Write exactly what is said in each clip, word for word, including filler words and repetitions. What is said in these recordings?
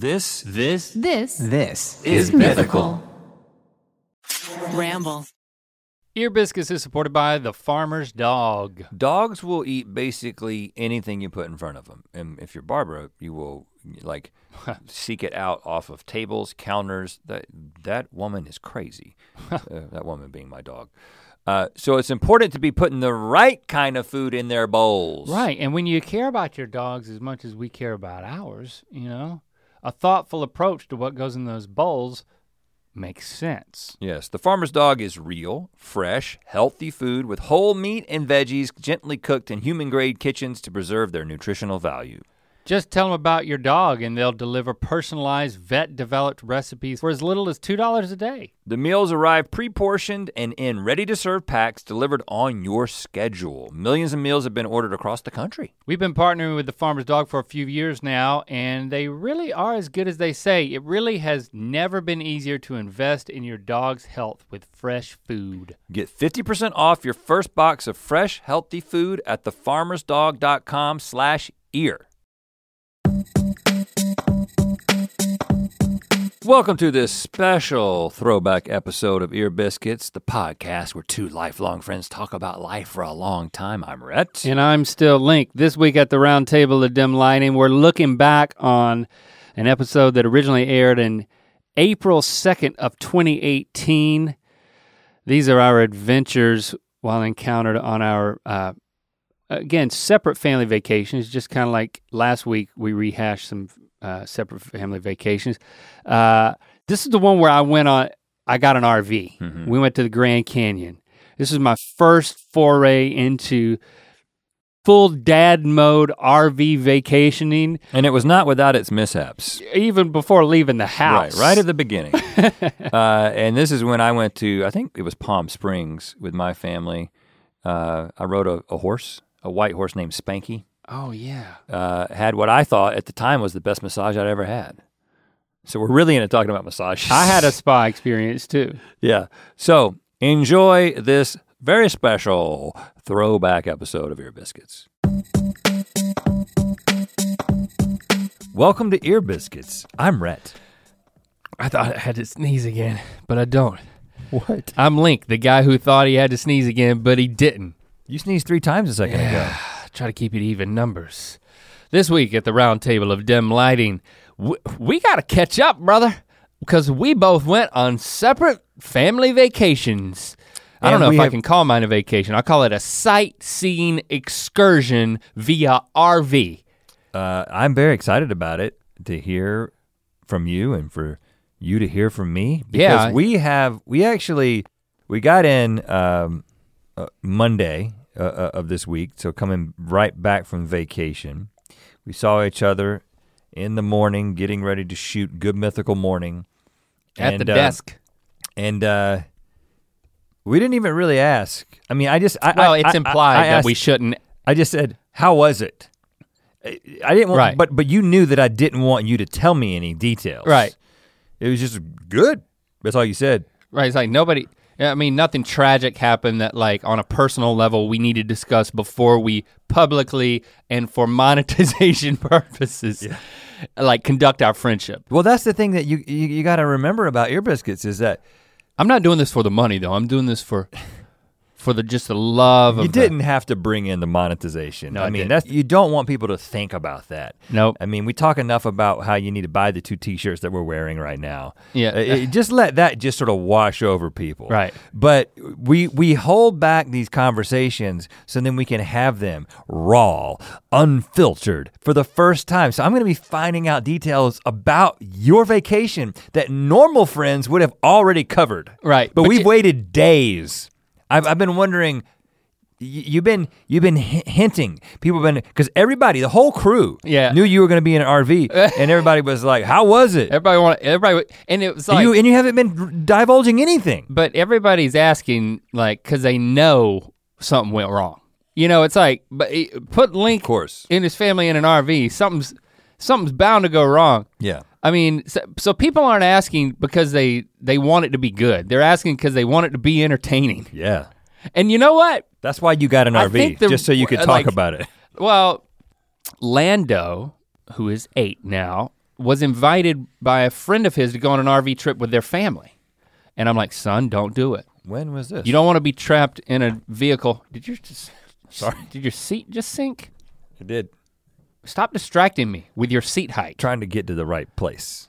This, this, This, This is mythical. Ramble. Ear Biscuits is supported by the Farmer's Dog. Dogs will eat basically anything you put in front of them. And if you're Barbara, you will like seek it out off of tables, counters. That that woman is crazy. uh, that woman being my dog. Uh, so it's important to be putting the right kind of food in their bowls. Right, and when you care about your dogs as much as we care about ours, you know, a thoughtful approach to what goes in those bowls makes sense. Yes, the Farmer's Dog is real, fresh, healthy food with whole meat and veggies gently cooked in human-grade kitchens to preserve their nutritional value. Just tell them about your dog and they'll deliver personalized, vet-developed recipes for as little as two dollars a day. The meals arrive pre-portioned and in ready-to-serve packs delivered on your schedule. Millions of meals have been ordered across the country. We've been partnering with the Farmer's Dog for a few years now, and they really are as good as they say. It really has never been easier to invest in your dog's health with fresh food. Get fifty percent off your first box of fresh, healthy food at the farmers dog dot com slash ear. Welcome to this special throwback episode of Ear Biscuits, the podcast where two lifelong friends talk about life for a long time. I'm Rhett. And I'm still Link. This week at the Round Table of Dim Lighting, we're looking back on an episode that originally aired in April second of twenty eighteen. These are our adventures while encountered on our, uh, again, separate family vacations, just kind of like last week we rehashed some Uh, separate family vacations. Uh, this is the one where I went on, I got an R V. Mm-hmm. We went to the Grand Canyon. This is my first foray into full dad mode R V vacationing. And it was not without its mishaps. Even before leaving the house. Right, right at the beginning. uh, and this is when I went to, I think it was Palm Springs with my family. Uh, I rode a, a horse, a white horse named Spanky. Oh, yeah. Uh, had what I thought at the time was the best massage I'd ever had. So we're really into talking about massages. I had a spa experience too. Yeah. So enjoy this very special throwback episode of Ear Biscuits. Welcome to Ear Biscuits. I'm Rhett. I thought I had to sneeze again, but I don't. What? I'm Link, the guy who thought he had to sneeze again, but he didn't. You sneezed three times a second Yeah. ago. Try to keep it even numbers. This week at the Round Table of Dim Lighting, we, we gotta catch up, brother, because we both went on separate family vacations. I don't And know if we I have- can call mine a vacation. I call it a sightseeing excursion via R V. Uh, I'm very excited about it, to hear from you and for you to hear from me. Because Yeah. we have, we actually, we got in um, uh, Monday uh, of this week, so coming right back from vacation. We saw each other in the morning, getting ready to shoot Good Mythical Morning. At and, the uh, desk. And uh, we didn't even really ask. I mean, I just, I, Well, I, it's I- implied I that asked- we shouldn't. I just said, how was it? I I didn't want, Right. but but you knew that I didn't want you to tell me any details. Right. It was just good. That's all you said. Right, it's like nobody, I mean, nothing tragic happened that like on a personal level we need to discuss before we publicly and for monetization purposes, Yeah. like conduct our friendship. Well, that's the thing that you you, you got to remember about Ear Biscuits is that I'm not doing this for the money though, I'm doing this for for the just the love of you the- didn't have to bring in the monetization. No, I I mean, didn't. that's you don't want people to think about that. Nope. I mean, we talk enough about how you need to buy the two T-shirts that we're wearing right now. Yeah. Uh, it- just let that just sort of wash over people. Right. But we we hold back these conversations so then we can have them raw, unfiltered for the first time. So I'm gonna be finding out details about your vacation that normal friends would have already covered. Right, But, but we've you- waited days. I've, I've been wondering, y- you've been you've been hi- hinting, people have been, because everybody, the whole crew Yeah. knew you were gonna be in an R V and everybody was like, how was it? Everybody want everybody and it was And like you, and you haven't been divulging anything. but everybody's asking like cuz they know something went wrong. You know, it's like but it, put Link Of course. in his family in an R V, something's something's bound to go wrong. Yeah. I mean, so, so people aren't asking because they they want it to be good. They're asking because they want it to be entertaining. Yeah. And you know what? That's why you got an I R V, think the- just so you could uh, talk like- about it. Well, Lando, who is eight now, was invited by a friend of his to go on an R V trip with their family. And I'm like, son, don't do it. When was this? You don't want to be trapped in a vehicle. Did your just sorry? Did your seat just sink? It did. Stop distracting me with your seat height. Trying to get to the right place.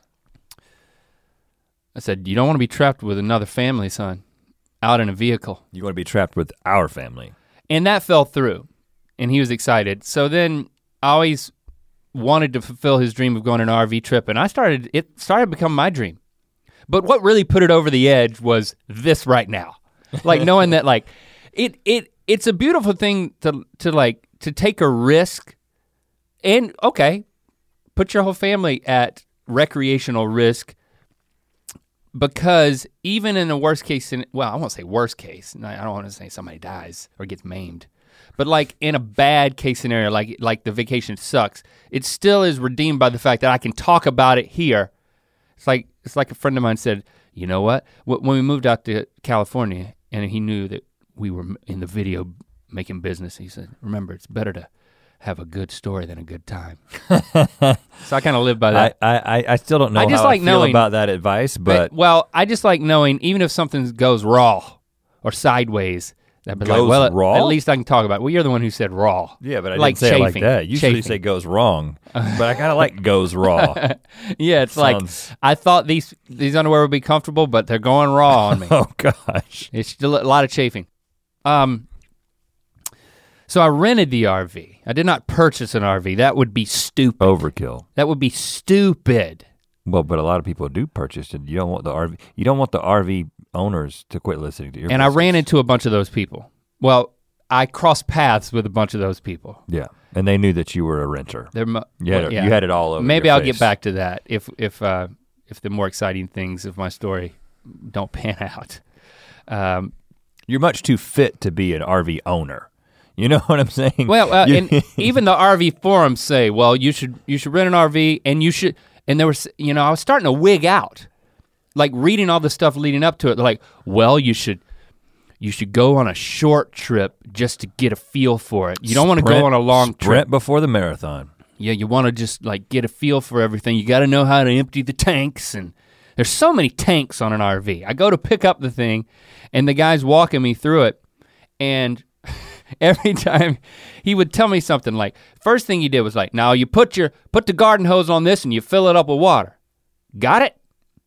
I said, you don't want to be trapped with another family, son, out in a vehicle. You want to be trapped with our family. And that fell through, and he was excited. So then I always wanted to fulfill his dream of going on an R V trip, and I started, it started to become my dream. But what really put it over the edge was this right now. Like knowing that like, it it it's a beautiful thing to to like, to take a risk and okay, put your whole family at recreational risk. Because even in the worst case, well, I won't say worst case. I don't want to say somebody dies or gets maimed. But like in a bad case scenario, like like the vacation sucks, it still is redeemed by the fact that I can talk about it here. It's like it's like a friend of mine said, you know what? When we moved out to California and he knew that we were in the video making business, he said, remember, it's better to have a good story than a good time. So I kind of live by that. I, I I still don't know I just how like I feel knowing, about that advice, but well, I just like knowing even if something goes raw or sideways, that'd be goes like, well, at, raw? at least I can talk about it. Well, you're the one who said raw. yeah, but I like didn't say it like chafing, that. Usually chafing. say goes wrong, but I kind of like goes raw. Yeah, it's Sounds- like I thought these these underwear would be comfortable, but they're going raw on me. Oh gosh. It's still a lot of chafing. Um, so I rented the R V. I did not purchase an R V. That would be stupid. Overkill. That would be stupid. Well, but a lot of people do purchase it. You don't want the R V. You don't want the R V owners to quit listening to your. And I business. ran into a bunch of those people. Well, I crossed paths with a bunch of those people. Yeah, and they knew that you were a renter. They're, mu- You had, well, it, yeah. you had it all over. Maybe your I'll face. get back to that if if uh, if the more exciting things of my story don't pan out. Um, You're much too fit to be an R V owner. You know what I'm saying? well, uh, You- and even the R V forums say, well, you should you should rent an R V, and you should. And there was, you know, I was starting to wig out, like reading all the stuff leading up to it. They're like, well, you should. You should go on a short trip just to get a feel for it. You don't want to Sprint- go on a long sprint trip. before the marathon. Yeah, you want to just like get a feel for everything. You got to know how to empty the tanks, and there's so many tanks on an R V. I go to pick up the thing, and the guy's walking me through it, and every time he would tell me something like, first thing he did was like, now you put your put the garden hose on this and you fill it up with water. Got it?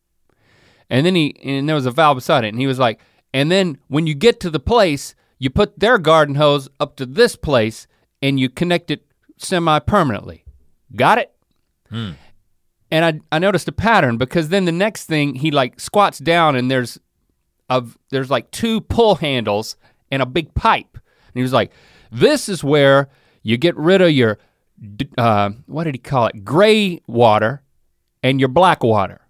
And then he and there was a valve beside it, and he was like, and then when you get to the place, you put their garden hose up to this place and you connect it semi-permanently. Got it? Hmm. And I I noticed a pattern because then the next thing he like squats down and there's a, there's like two pull handles and a big pipe. And he was like, this is where you get rid of your, uh, what did he call it? Gray water and your black water.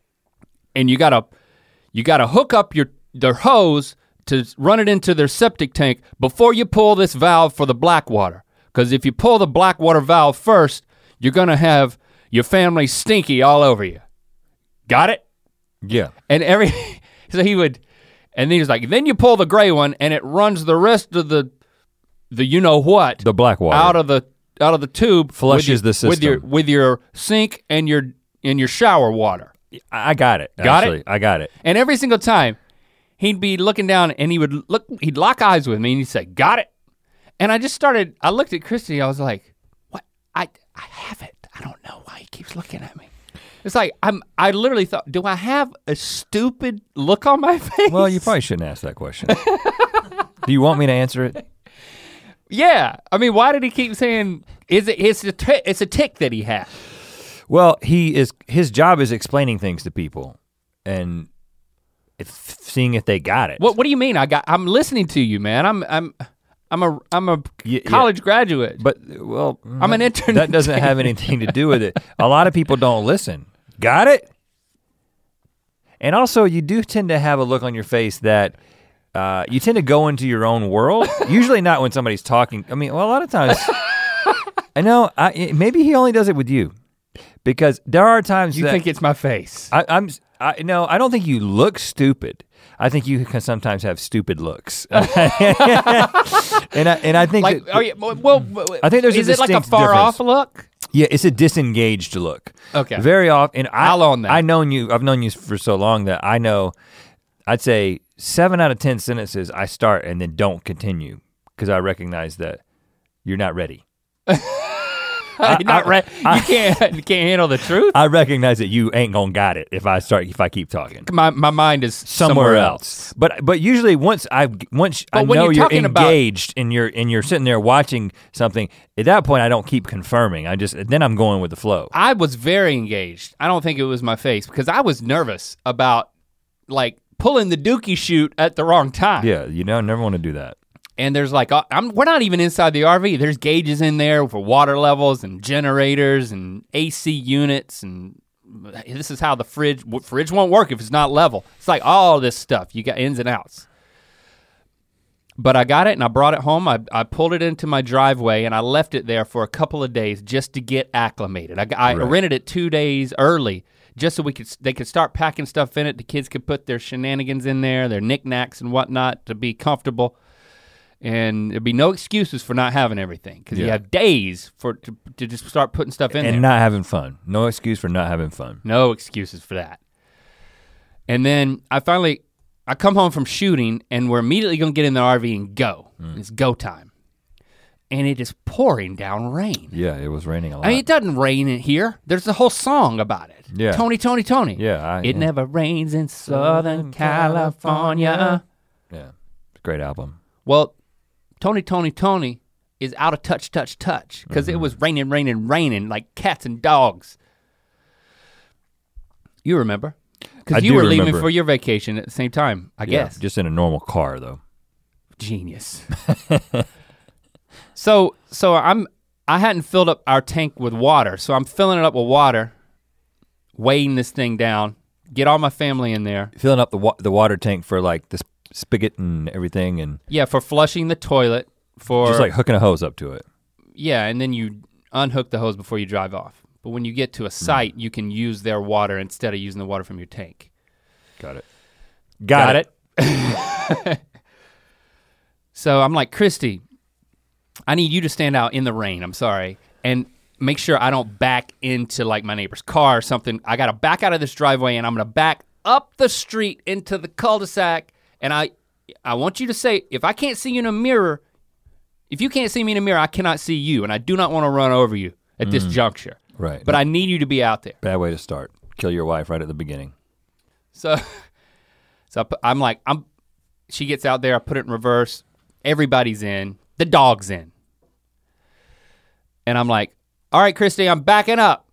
And you gotta, you gotta hook up your their hose to run it into their septic tank before you pull this valve for the black water. Because if you pull the black water valve first, you're gonna have your family stinky all over you. Got it? Yeah. And every, so he would, and then he was like, then you pull the gray one and it runs the rest of the, the you know what, The black water. out of the out of the tube, Flushes with the your, with your system. with your sink and your and your shower water. I got it. Got it? actually. I got it. And every single time, he'd be looking down and he would look, he'd lock eyes with me and he'd say, got it? And I just started, I looked at Christy, I was like, what? I I have it. I don't know why he keeps looking at me. It's like, I'm, I literally thought, do I have a stupid look on my face? Well, you probably shouldn't ask that question. Do you want me to answer it? Yeah, I mean, why did he keep saying, is it, it's a, t- it's a tick that he has. Well, he is. His job is explaining things to people, and if, seeing if they got it. What What do you mean? I got. I'm listening to you, man. I'm. I'm. I'm a. I'm a Y- yeah. college graduate. But well, I'm an intern. That doesn't have anything to do with it. A lot of people don't listen. Got it? And also, you do tend to have a look on your face that uh, you tend to go into your own world. Usually not when somebody's talking. I mean, well, a lot of times. I know. I, maybe he only does it with you. Because there are times You that think it's my face? I, I'm I no, I don't think you look stupid. I think you can sometimes have stupid looks, and I and I think like, that, oh yeah, well, well, I think there's a is it like a distinct far difference. off look? Yeah, it's a disengaged look. Okay. Very often, and I, I'll own that. I known you. I've known you for so long that I know. I'd say seven out of ten sentences I start and then don't continue because I recognize that you're not ready. You're not ready. You can't. You can't handle the truth. I recognize that you ain't gonna got it if I start if I keep talking. My my mind is Somewhere, somewhere else. else. But but usually once I once I But when know you're you're talking about- engaged and you're and you're sitting there watching something, at that point I don't keep confirming. I just then I'm going with the flow. I was very engaged. I don't think it was my face because I was nervous about like pulling the dookie chute at the wrong time. Yeah, you know, never want to do that. And there's like, uh, I'm, we're not even inside the R V. There's gauges in there for water levels and generators and A C units. And this is how the fridge, fridge won't work if it's not level. It's like all this stuff. You got ins and outs. But I got it and I brought it home. I, I pulled it into my driveway and I left it there for a couple of days just to get acclimated. I, I Right. rented it two days early just so we could, they could start packing stuff in it. The kids could put their shenanigans in there, their knickknacks and whatnot to be comfortable. And there'd be no excuses for not having everything because you Yeah. have days for to, to just start putting stuff in And there. not having fun. No excuse for not having fun. No excuses for that. And then I finally, I come home from shooting and we're immediately gonna get in the R V and go. Mm. It's go time. And it is pouring down rain. Yeah, it was raining a lot. I mean, it doesn't rain in here. There's a whole song about it. Yeah. Tony, Tony, Tony. Yeah, I, It yeah. never rains in Southern California. Yeah, it's a great album. Well, Tony, Tony, Tony is out of touch, touch, touch, because Mm-hmm. it was raining, raining, raining like cats and dogs. You remember? I Because you do were leaving remember. for your vacation at the same time, I Yeah, guess. just in a normal car though. Genius. so, so I'm, I hadn't filled up our tank with water, so I'm filling it up with water, weighing this thing down, get all my family in there. Filling up the wa- the water tank for like the sp- spigot and everything, and Yeah, for flushing the toilet, for just like hooking a hose up to it. yeah, and then you unhook the hose before you drive off. But when you get to a Hmm. site, you can use their water instead of using the water from your tank. Got it. Got, it. it? So I'm like, Christy, I need you to stand out in the rain, I'm sorry, and make sure I don't back into like my neighbor's car or something. I gotta back out of this driveway and I'm gonna back up the street into the cul-de-sac, and I I want you to say, if I can't see you in a mirror, if you can't see me in a mirror, I cannot see you, and I do not wanna run over you at this juncture. Right. But I need you to be out there. Bad way to start. Kill your wife right at the beginning. So, so I put, I'm like, I'm. She gets out there. I put it in reverse. Everybody's in. The dog's in. And I'm like, all right, Christy, I'm backing up.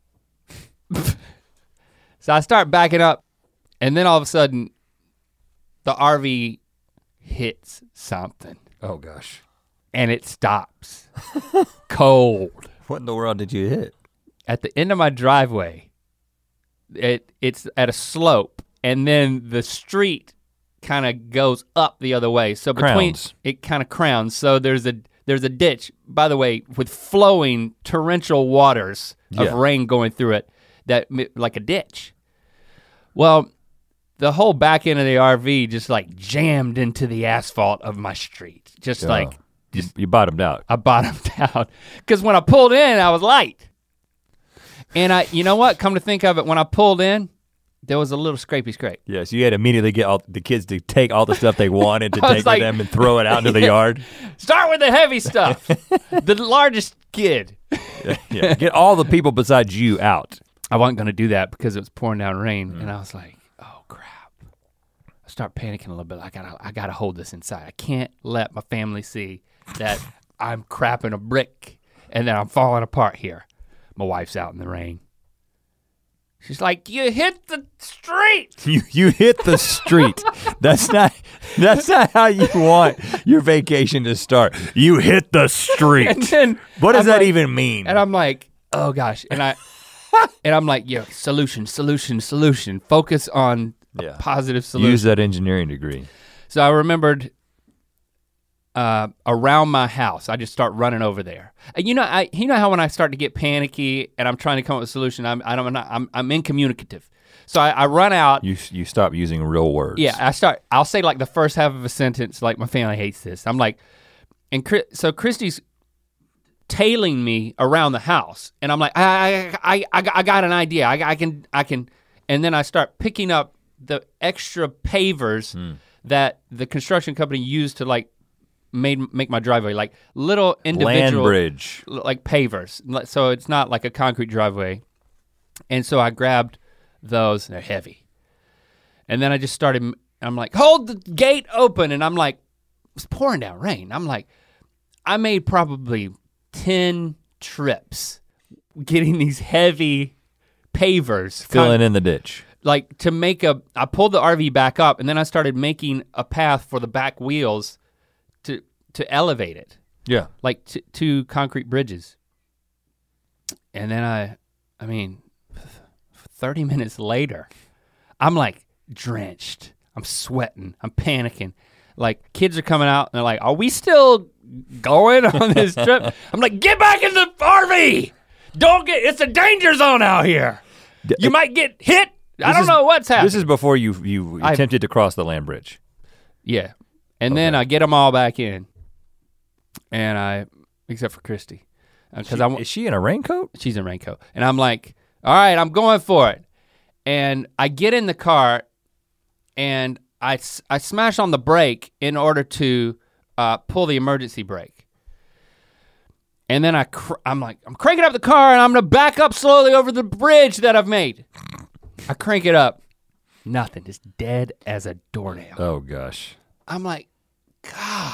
So I start backing up, and then all of a sudden, the R V hits something, Oh gosh. and it stops. Cold. What in the world did you hit? At the end of my driveway, it it's at a slope, and then the street kind of goes up the other way. So between Crowns. it kind of crowns. So there's a there's a ditch, by the way, with flowing torrential waters of Yeah. rain going through it, that mi- like a ditch. Well, the whole back end of the R V just like jammed into the asphalt of my street. Just Oh, like you, you bottomed out. I bottomed out. Because when I pulled in, I was light. And I, you know what, come to think of it, when I pulled in, there was a little scrapey scrape. Yes, you had to immediately get all the kids to take all the stuff they wanted to I was take like- with them and throw it out into the yard. Start with the heavy stuff. The largest kid. Yeah, get all the people besides you out. I wasn't gonna do that because it was pouring down rain, and I was like, oh crap. I start panicking a little bit. I gotta, I gotta hold this inside. I can't let my family see that I'm crapping a brick and that I'm falling apart here. My wife's out in the rain. She's like, you hit the street. You you hit the street. That's not that's not how you want your vacation to start. You hit the And street. then What does I'm that like- even mean? And I'm like, oh gosh. And I and I'm like, yo, solution, solution, solution. Focus on a Yeah. positive solution. Use that engineering degree. So I remembered uh, around my house, I just start running over there. And you know, I you know how when I start to get panicky and I'm trying to come up with a solution, I'm I don't I'm not, I'm, I'm incommunicative. So I, I run out. You you stop using real words. Yeah, I start. I'll say like the first half of a sentence, like my family hates this. I'm like, and Chris, so Christy's tailing me around the house. And I'm like, I, I, I, I got an idea. I, I can, I can. And then I start picking up the extra pavers mm. that the construction company used to like made make my driveway, like little individual land bridge, like pavers. So it's not like a concrete driveway. And so I grabbed those, and they're heavy. And then I just started, I'm like, hold the gate open. And I'm like, it's pouring down rain. I'm like, I made probably ten trips getting these heavy pavers. Filling in the ditch. Like to make a, I pulled the R V back up and then I started making a path for the back wheels to to elevate it. Yeah. Like t- two concrete bridges. And then I, I mean, thirty minutes later, I'm like drenched. I'm sweating. I'm panicking. Like kids are coming out and they're like, are we still going on this trip? I'm like, get back in the R V. Don't get, it's a danger zone out here. You might get hit. I don't is, know what's happening. This is before you you I, attempted to cross the land bridge. Yeah. And okay. Then I get them all back in. And I, except for Christy. She, I, is she in a raincoat? She's in a raincoat. And I'm like, all right, I'm going for it. And I get in the car and I, I smash on the brake in order to uh, pull the emergency brake. And then I cr- I'm like, I'm cranking up the car and I'm gonna back up slowly over the bridge that I've made. I crank it up, nothing, just dead as a doornail. Oh gosh. I'm like, God,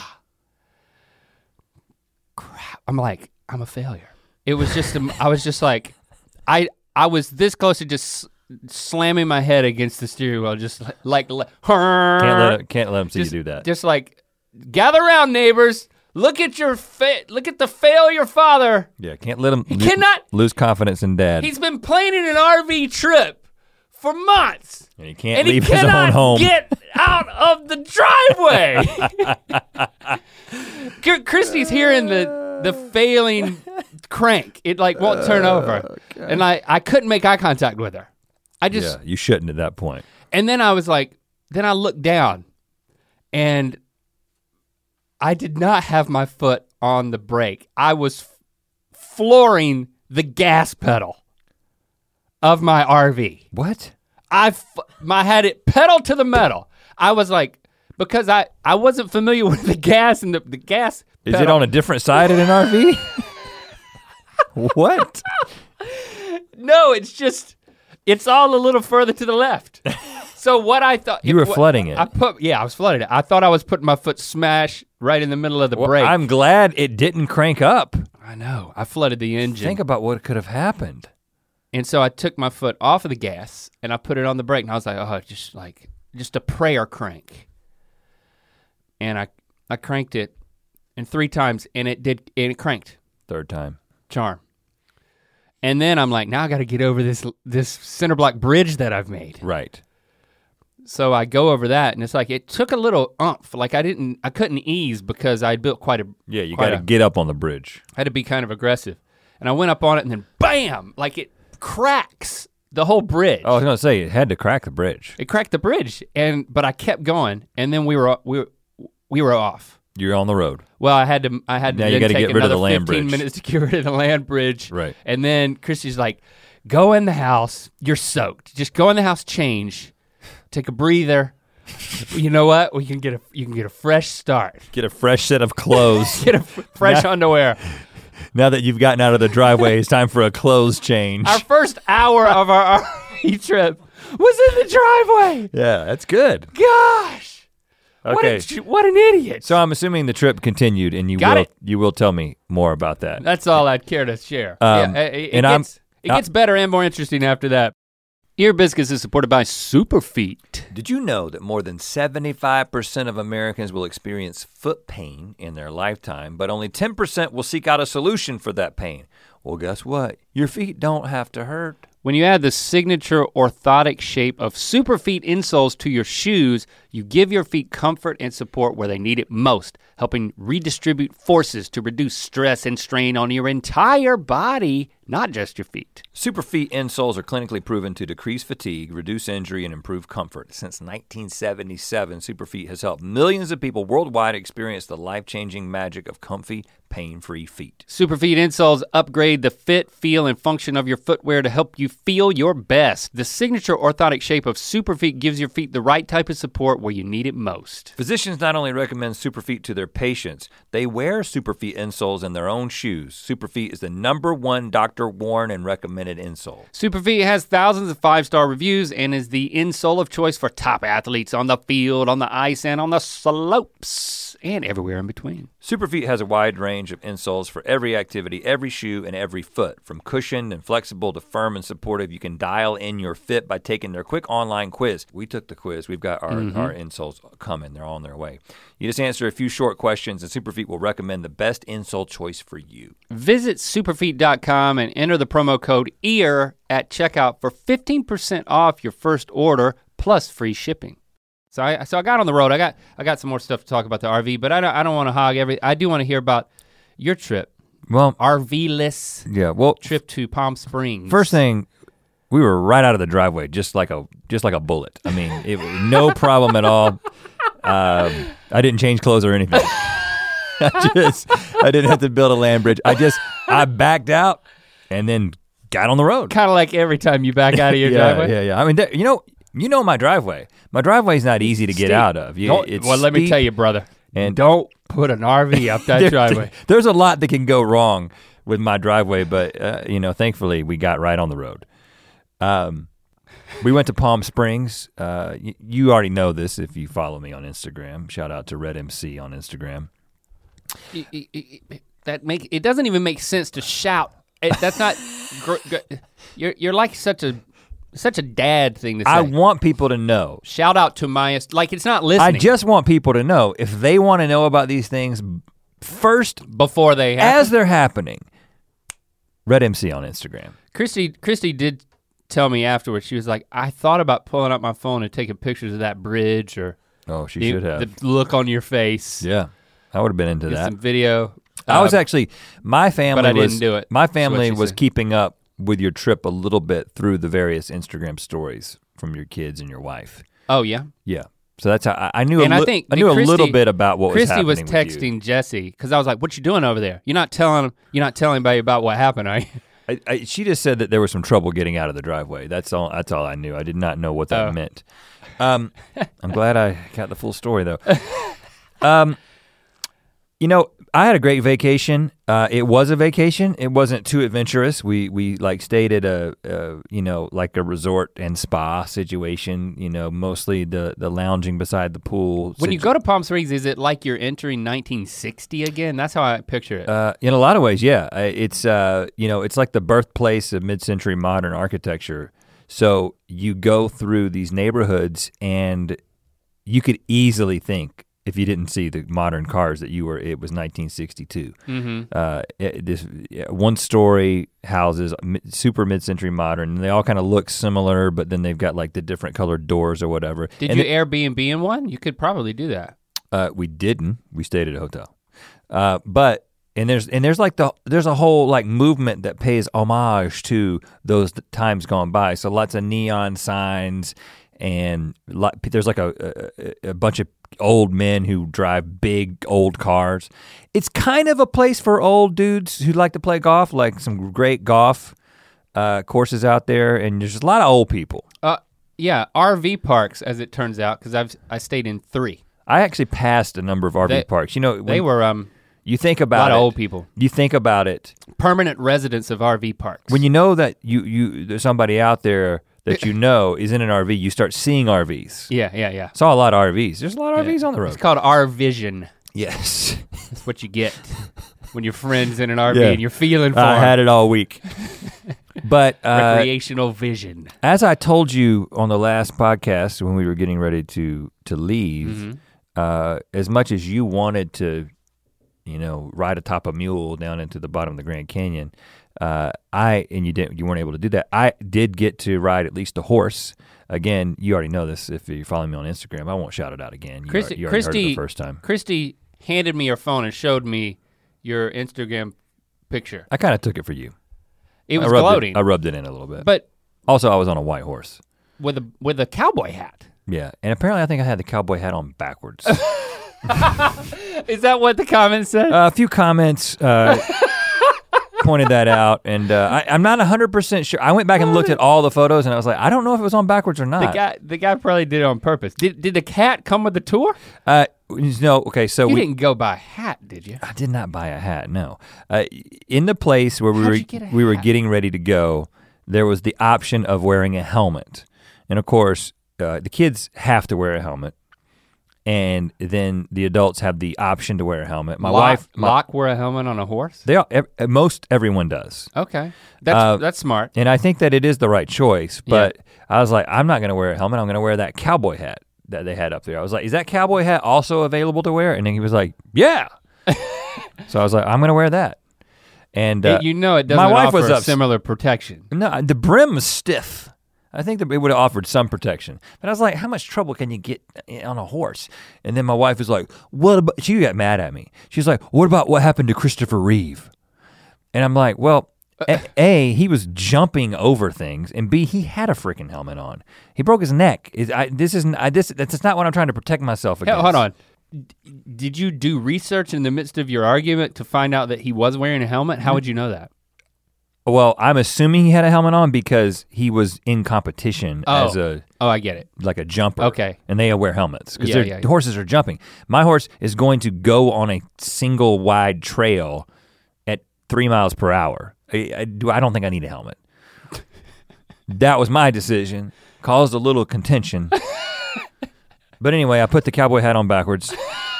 crap. I'm like, I'm a failure. It was just, a, I was just like, I I was this close to just slamming my head against the steering wheel, just like, like can't let it, can't let them see just, you do that. Just like, gather around, neighbors. Look at your fa- look at the failure father. Yeah, can't let him he lo- cannot lose confidence in dad. He's been planning an R V trip for months. And he can't and leave he his own home. Get out of the driveway. Christy's hearing the the failing crank. It like won't turn over. Oh, and I, I couldn't make eye contact with her. I just Yeah, you shouldn't at that point. And then I was like, then I looked down and I did not have my foot on the brake. I was f- flooring the gas pedal of my R V. What? I f- my had it pedal to the metal. I was like, because I, I wasn't familiar with the gas and the, the gas Is pedal. it on a different side in an R V? What? No, it's just, it's all a little further to the left. So what I thought- You were what, flooding it. I put, yeah, I was flooding it. I thought I was putting my foot smash right in the middle of the well, brake. I'm glad it didn't crank up. I know, I flooded the engine. Think about what could have happened. And so I took my foot off of the gas and I put it on the brake and I was like, oh, just like, just a prayer crank. And I, I cranked it and three times and it did, and it cranked. Third time. Charm. And then I'm like, now I gotta get over this, this center block bridge that I've made. Right. So I go over that and it's like, it took a little oomph. Like I didn't, I couldn't ease because I built quite a- Yeah, you quite gotta a, get up on the bridge. I had to be kind of aggressive. And I went up on it and then bam, like it cracks the whole bridge. Oh, I was gonna say, it had to crack the bridge. It cracked the bridge, and but I kept going, and then we were we were, we were off. You're on the road. Well, I had to I had now to you then gotta take get rid of another the land fifteen bridge. minutes to get rid of the land bridge. Right. And then Christy's like, go in the house. You're soaked. Just go in the house, change, take a breather. You know what? We can get a you can get a fresh start. Get a fresh set of clothes. Get a f- fresh now, underwear. Now that you've gotten out of the driveway, it's time for a clothes change. Our first hour of our R V trip was in the driveway. Yeah, that's good. Gosh. Okay. What, a, what an idiot. So I'm assuming the trip continued, and you Got will it. you will tell me more about that. That's all I'd care to share. Um, yeah, it, it and I'm- gets, it gets better and more interesting after that. Ear Biscuits is supported by Superfeet. Did you know that more than seventy-five percent of Americans will experience foot pain in their lifetime, but only ten percent will seek out a solution for that pain? Well, guess what? Your feet don't have to hurt. When you add the signature orthotic shape of Superfeet insoles to your shoes, You give your feet comfort and support where they need it most, helping redistribute forces to reduce stress and strain on your entire body, not just your feet. Superfeet insoles are clinically proven to decrease fatigue, reduce injury, and improve comfort. Since nineteen seventy-seven, Superfeet has helped millions of people worldwide experience the life-changing magic of comfy, pain-free feet. Superfeet insoles upgrade the fit, feel, and function of your footwear to help you feel your best. The signature orthotic shape of Superfeet gives your feet the right type of support where you need it most. Physicians not only recommend Superfeet to their patients, they wear Superfeet insoles in their own shoes. Superfeet is the number one doctor-worn and recommended insole. Superfeet has thousands of five-star reviews and is the insole of choice for top athletes on the field, on the ice, and on the slopes, and everywhere in between. Superfeet has a wide range of insoles for every activity, every shoe, and every foot. From cushioned and flexible to firm and supportive, you can dial in your fit by taking their quick online quiz. We took the quiz. We've got our, mm-hmm. our insoles coming. They're on their way. You just answer a few short questions, and Superfeet will recommend the best insole choice for you. Visit superfeet dot com and enter the promo code E A R at checkout for fifteen percent off your first order plus free shipping. So I so I got on the road. I got I got some more stuff to talk about the R V, but I don't I don't want to hog every. I do want to hear about your trip. Well, R V-less. Yeah. Well, trip to Palm Springs. First thing, we were right out of the driveway, just like a just like a bullet. I mean, it was no problem at all. Um, I didn't change clothes or anything. I just I didn't have to build a land bridge. I just I backed out and then got on the road. Kind of like every time you back out of your yeah, driveway. Yeah, yeah. I mean, there, you know. You know my driveway. My driveway's not easy to get steep. out of. You, it's well, let steep, me tell you, brother. And don't put an R V up that there, driveway. There's a lot that can go wrong with my driveway, but uh, you know, thankfully we got right on the road. Um, we went to Palm Springs. Uh, y- you already know this if you follow me on Instagram. Shout out to Red M C on Instagram. It, it, it, that make it doesn't even make sense to shout. It, that's not. gr- gr- you're you're like such a. Such a dad thing to say. I want people to know. Shout out to my, like it's not listening. I just want people to know if they want to know about these things first. Before they happen. As they're happening. Red M C on Instagram. Christy, Christy did tell me afterwards, she was like, I thought about pulling up my phone and taking pictures of that bridge or. Oh, she the, should have. The look on your face. Yeah, I would have been into Get that. Some video. I um, was actually, my family but I was, didn't do it. My family was said. keeping up with your trip a little bit through the various Instagram stories from your kids and your wife. Oh yeah? Yeah. So that's how I, I knew, and a, li- I, think I knew Christy, a little bit about what Christy was happening was texting Jesse, because I was like, what you doing over there? You're not telling you're not telling anybody about what happened, are you? I, I, she just said that there was some trouble getting out of the driveway. That's all That's all I knew. I did not know what that oh. meant. Um, I'm glad I got the full story though. Um, you know, I had a great vacation. Uh, it was a vacation. It wasn't too adventurous. We we like stayed at a, a you know like a resort and spa situation. You know, mostly the the lounging beside the pool. When you go to Palm Springs, is it like you're entering nineteen sixty again? That's how I picture it. Uh, in a lot of ways, yeah. It's uh, you know, it's like the birthplace of mid-century modern architecture. So you go through these neighborhoods, and you could easily think, if you didn't see the modern cars, that you were, it was nineteen sixty-two. Mm-hmm. Uh, it, this one-story houses, super mid-century modern, and they all kind of look similar, but then they've got like the different colored doors or whatever. Did and you it, Airbnb in one? You could probably do that. Uh, we didn't. We stayed at a hotel. Uh, but and there's and there's like the there's a whole like movement that pays homage to those times gone by. So lots of neon signs, and lot, there's like a, a a bunch of old men who drive big old cars. It's kind of a place for old dudes who like to play golf, like some great golf uh, courses out there, and there's just a lot of old people. Uh, yeah, R V parks, as it turns out, because I've I stayed in three. I actually passed a number of R V they, parks. You know, they were um. You think about a lot it, of old people. You think about it. Permanent residents of R V parks. When you know that you you there's somebody out there that you know is in an R V, you start seeing R Vs. Yeah, yeah, yeah. Saw a lot of R Vs. There's a lot of yeah. R Vs on the road. It's called R Vision. Yes. That's what you get when your friend's in an R V yeah. and you're feeling for I had it all week. But uh, recreational vision. As I told you on the last podcast when we were getting ready to to leave, mm-hmm. uh, as much as you wanted to, you know, ride atop a mule down into the bottom of the Grand Canyon, Uh, I and you didn't you weren't able to do that. I did get to ride at least a horse. Again, you already know this if you're following me on Instagram. I won't shout it out again. You, Christy, are, you already Christy, heard it the first time. Christy handed me your phone and showed me your Instagram picture. I kind of took it for you. It was I rubbed gloating. It, I rubbed it in a little bit. But also, I was on a white horse. with a with a cowboy hat. Yeah, and apparently I think I had the cowboy hat on backwards. Is that what the comment said? Uh, a few comments uh, pointed that out, and uh, I, I'm not one hundred percent sure. I went back and looked at all the photos, and I was like, I don't know if it was on backwards or not. The guy, the guy probably did it on purpose. Did did the cat come with the tour? Uh, no, okay, so you we didn't go buy a hat, did you? I did not buy a hat. No, uh, in the place where we How'd were you get a we were hat? getting ready to go, there was the option of wearing a helmet, and of course, uh, the kids have to wear a helmet. And then the adults have the option to wear a helmet. My Locke, wife, my, Locke wear a helmet on a horse? they all, ev- most everyone does. Okay, that's Uh, that's smart. And I think that it is the right choice, but I was like, I'm not gonna wear a helmet, I'm gonna wear that cowboy hat that they had up there. I was like, is that cowboy hat also available to wear? And then he was like, yeah. So I was like, I'm gonna wear that. And uh, It- you know it doesn't my wife offer was ups- similar protection. no, the brim was stiff. I think that it would have offered some protection. But I was like, how much trouble can you get on a horse? And then my wife was like, what about, she got mad at me. She's like, what about what happened to Christopher Reeve? And I'm like, well, A, A, he was jumping over things, and B, he had a freaking helmet on. He broke his neck. Is- I, this isn't, I, this, that's not what I'm trying to protect myself Hey, against. hold on. D- Did you do research in the midst of your argument to find out that he was wearing a helmet? How would you know that? Well, I'm assuming he had a helmet on because he was in competition Oh. as a, Oh, I get it. like a jumper. Okay. And they wear helmets because Yeah, yeah, yeah. horses are jumping. My horse is going to go on a single wide trail at three miles per hour. I, I, do, I don't think I need a helmet. That was my decision. Caused a little contention. But anyway, I put the cowboy hat on backwards.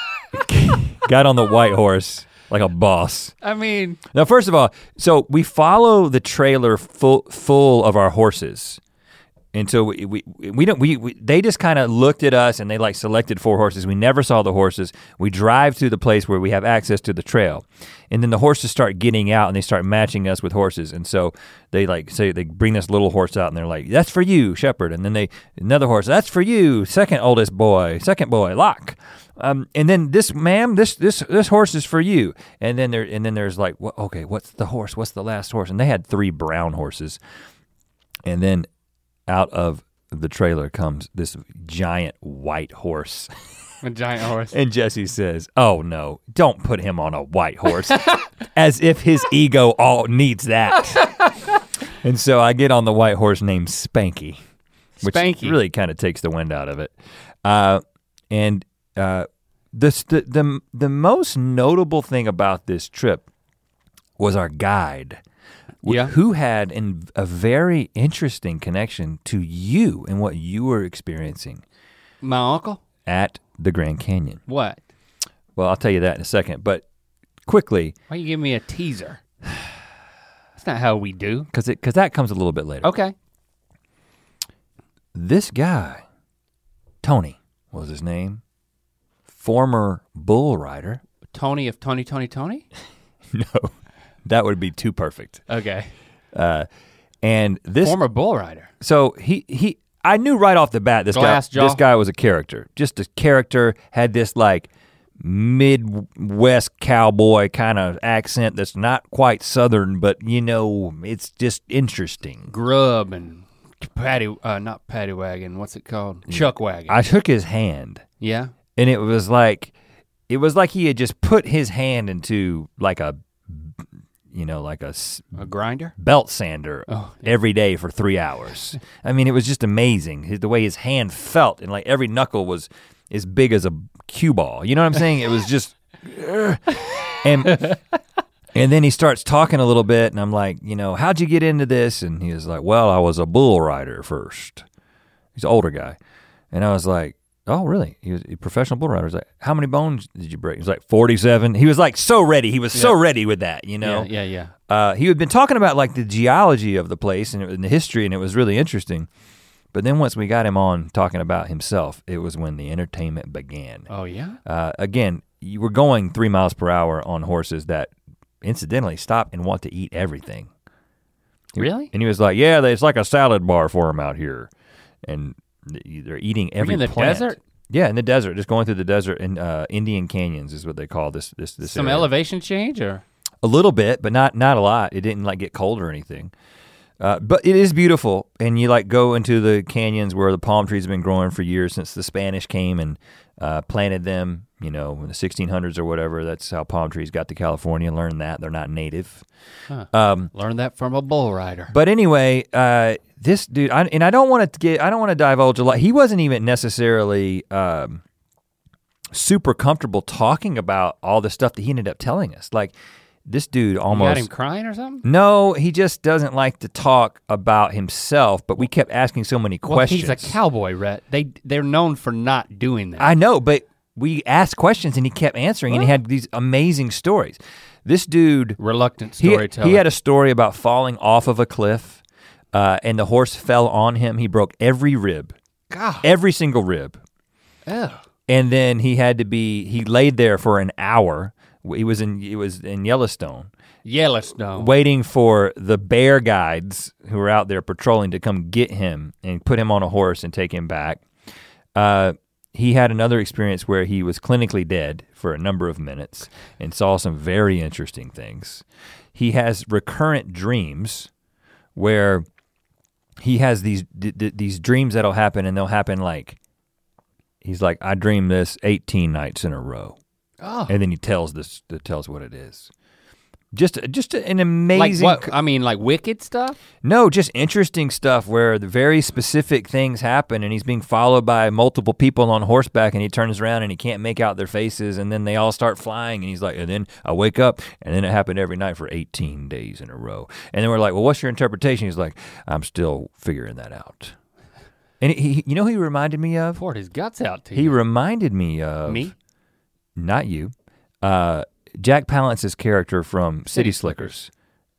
Got on the white horse like a boss. I mean, Now, first of all, so we follow the trailer full full of our horses. And so we we, we don't we, we they just kind of looked at us and they like selected four horses. We never saw the horses. We drive to the place where we have access to the trail. And then the horses start getting out and they start matching us with horses. And so they like say they bring this little horse out and they're like, "That's for you, Shepherd." And then they another horse, "That's for you, second oldest boy, second boy, Locke." Um, and then this, ma'am, this this this horse is for you. And then there and then there's like, well, okay, what's the horse? What's the last horse? And they had three brown horses. And then out of the trailer comes this giant white horse. a giant horse. And Jesse says, "Oh no, don't put him on a white horse." As if his ego all needs that. And so I get on the white horse named Spanky. Which Spanky. really kind of takes the wind out of it. Uh, and uh, this, the, the, the most notable thing about this trip was our guide. wh- Yeah. Who had in, a very interesting connection to you and what you were experiencing My uncle? at the Grand Canyon. What? Well, I'll tell you that in a second, but quickly, Why you give me a teaser? That's not how we do. because it because that comes a little bit later. Okay. This guy, Tony was his name, former bull rider. Tony of Tony, Tony, Tony? No, that would be too perfect. Okay. Uh, and this, Former bull rider. so he he, I knew right off the bat this Glass guy jaw. this guy was a character. Just a character, had this like Midwest cowboy kind of accent that's not quite Southern, but you know, it's just interesting. Grub and paddy, uh, not paddy wagon, what's it called? Chuck wagon. I took his hand. yeah? And it was like, it was like he had just put his hand into like a, you know, like a s- A grinder? belt sander Oh, every day for three hours. I mean, it was just amazing his, the way his hand felt, and like every knuckle was as big as a cue ball. You know what I'm saying? It was just, and and then he starts talking a little bit, and I'm like, you know, how'd you get into this? And he was like, well, I was a bull rider first. He's an older guy, and I was like, oh, really? He was a professional bull rider. I was like, how many bones did you break? He was like, forty-seven. He was like so ready. He was so Yeah. ready with that, you know? Yeah, yeah, yeah. Uh, he had been talking about like the geology of the place and, it, and the history, and it was really interesting. But then once we got him on talking about himself, it was when the entertainment began. Oh, yeah? Uh, again, you were going three miles per hour on horses that incidentally stop and want to eat everything. Really? And he was like, yeah, it's like a salad bar for them out here. And they're eating every in the plant. desert? Yeah, in the desert, just going through the desert. And uh, Indian Canyons is what they call this this this Some area. elevation change or? A little bit, but not not a lot. It didn't like get cold or anything. Uh, but it is beautiful, and you like go into the canyons where the palm trees have been growing for years since the Spanish came and uh, planted them, you know, in the sixteen hundreds or whatever. That's how palm trees got to California. Learned that they're not native. Huh. Um, Learned that from a bull rider. but anyway, uh, this dude, I, and I don't want to get, I don't want to divulge a lot. He wasn't even necessarily um, super comfortable talking about all the stuff that he ended up telling us. Like this dude almost. You got him crying or something? No, he just doesn't like to talk about himself, but we kept asking so many questions. Well, he's a cowboy, Rhett. They, they're known for not doing that. I know, but we asked questions and he kept answering and he had these amazing stories. This dude, Reluctant he, storyteller. he had a story about falling off of a cliff uh, and the horse fell on him. He broke every rib, God. every single rib. Ew. And then he had to be, he laid there for an hour. He was in, he was in Yellowstone. Yellowstone. Waiting for the bear guides who were out there patrolling to come get him and put him on a horse and take him back. Uh, he had another experience where he was clinically dead for a number of minutes and saw some very interesting things. He has recurrent dreams where he has these d- d- these dreams that'll happen and they'll happen like, he's like, I dreamed this eighteen nights in a row. Oh. And then he tells this, tells what it is. Just, just an amazing. Like what? I mean, like wicked stuff? No, just interesting stuff where the very specific things happen and he's being followed by multiple people on horseback and he turns around and he can't make out their faces and then they all start flying and he's like, and then I wake up and then it happened every night for eighteen days in a row. And then we're like, well, what's your interpretation? He's like, I'm still figuring that out. And he, you know who he reminded me of? Poured his guts out to He you. reminded me of. Me? Not you. Uh, Jack Palance's character from City, City Slickers. Slickers.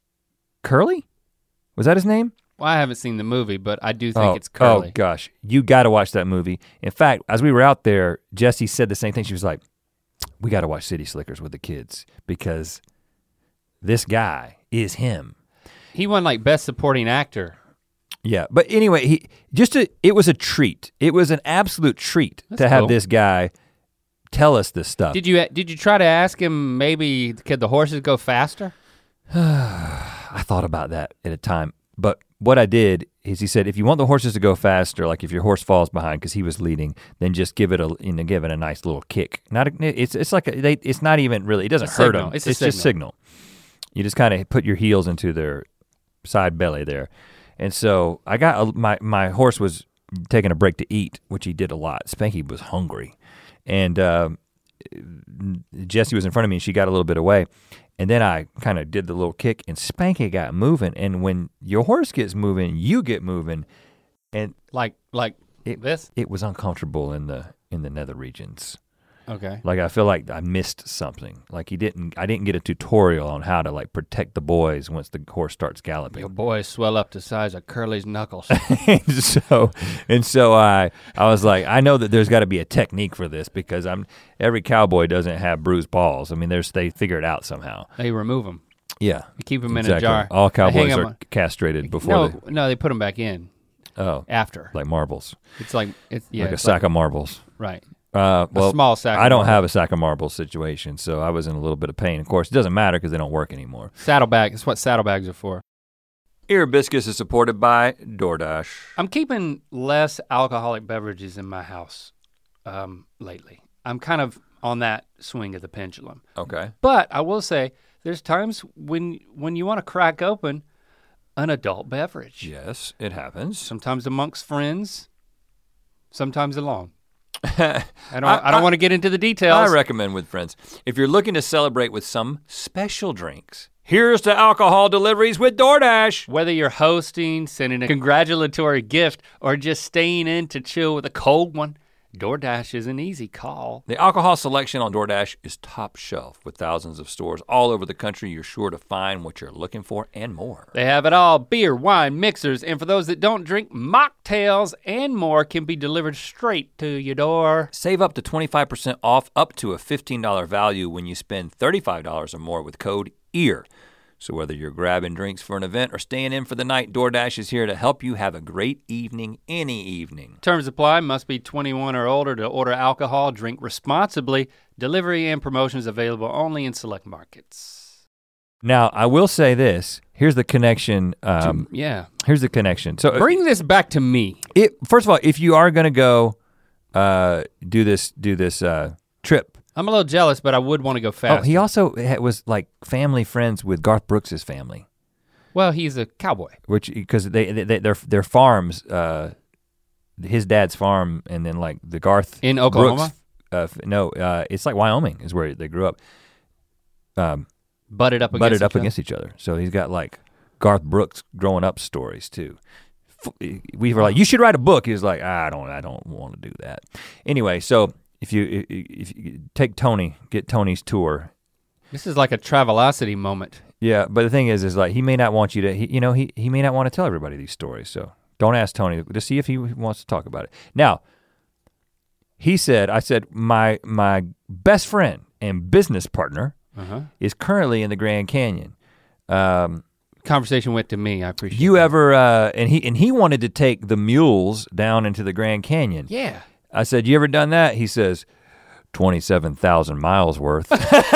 Curly? Was that his name? Well, I haven't seen the movie, but I do think oh, it's Curly. Oh gosh, you gotta watch that movie. In fact, as we were out there, Jessie said the same thing. She was like, we gotta watch City Slickers with the kids because this guy is him. He won like Best Supporting Actor. Yeah, but anyway, he just a, it was a treat. It was an absolute treat That's to have cool. this guy tell us this stuff. Did you did you try to ask him maybe could the horses go faster? I thought about that at a time, but what I did is he said, if you want the horses to go faster, like if your horse falls behind because he was leading, then just give it a, you know, give it a nice little kick. Not, a, it's it's like a, they, it's not even really, it doesn't A hurt signal. them. It's a It's just signal. You just kind of put your heels into their side belly there, and so I got a, my my horse was taking a break to eat, which he did a lot. Spanky was hungry, and um, Jessie was in front of me, and she got a little bit away. And then I kind of did the little kick and Spanky got moving. And when your horse gets moving, you get moving. And Like like it, this? it was uncomfortable in the in the nether regions. Okay. Like I feel like I missed something. Like he didn't I didn't get a tutorial on how to like protect the boys once the horse starts galloping. Your boys swell up the size of Curly's knuckles. and so and so I I was like, I know that there's got to be a technique for this because I'm every cowboy doesn't have bruised balls. I mean, there's they figure it out somehow. They remove them. Yeah. You keep them Exactly. in a jar. All They hang cowboys 'em are on- castrated before No, they no, they put them back in oh after. like marbles. It's like it's yeah, like a it's sack of marbles. right. Uh, well, a small sack. I of don't marbles. have a sack of marbles situation, so I was in a little bit of pain. Of course, it doesn't matter because they don't work anymore. Saddlebag. It's what saddlebags are for. Ear Biscuits is supported by DoorDash. I'm keeping less alcoholic beverages in my house um, lately. I'm kind of on that swing of the pendulum. Okay. But I will say, there's times when when you want to crack open an adult beverage. Yes, it happens. Sometimes amongst friends, sometimes alone. I I don't. I, don't want to get into the details. I recommend with friends. If you're looking to celebrate with some special drinks, here's to alcohol deliveries with DoorDash. Whether you're hosting, sending a congratulatory gift, or just staying in to chill with a cold one, DoorDash is an easy call. The alcohol selection on DoorDash is top shelf. With thousands of stores all over the country, you're sure to find what you're looking for and more. They have it all: beer, wine, mixers, and for those that don't drink, mocktails and more can be delivered straight to your door. Save up to twenty-five percent off up to a fifteen dollars value when you spend thirty-five dollars or more with code EAR. So whether you're grabbing drinks for an event or staying in for the night, DoorDash is here to help you have a great evening any evening. Terms apply. Must be twenty-one or older to order alcohol. Drink responsibly. Delivery and promotions available only in select markets. Now, I will say this. Here's the connection. Um, yeah. Here's the connection. So bring this back to me. It, first of all, if you are going to go uh, do this do this uh, trip. I'm a little jealous, but I would want to go fast. Oh, he also was like family friends with Garth Brooks' family. Well, he's a cowboy. Which because they, they their their farms, uh, his dad's farm, and then like the Garth in Oklahoma. Brooks, uh, no, uh, it's like Wyoming is where they grew up. Um, butted up against butted up each against each other. So he's got like Garth Brooks growing up stories too. We were like, you should write a book. He was like, I don't, I don't want to do that. Anyway, so. If you if you take Tony, get Tony's tour. This is like a Travelocity moment. Yeah, but the thing is, is like he may not want you to, he, you know, he he may not want to tell everybody these stories. So don't ask Tony to see if he wants to talk about it. Now, he said, I said, my my best friend and business partner uh-huh. is currently in the Grand Canyon. Um, Conversation went to me. I appreciate. You that. ever uh, and he and he wanted to take the mules down into the Grand Canyon. Yeah. I said, you ever done that? He says, twenty-seven thousand miles worth.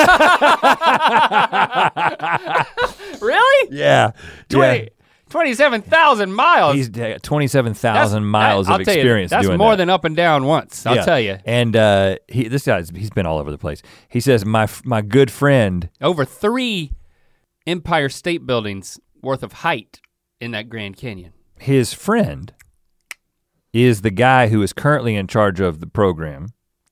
Really? Yeah. twenty, yeah. twenty-seven thousand miles. He's twenty-seven thousand miles that, of experience you, that's doing more that. than up and down once, I'll yeah. tell you. And uh, he, this guy's, he's been all over the place. He says, my my good friend. Over three Empire State Buildings worth of height in that Grand Canyon. His friend is the guy who is currently in charge of the program,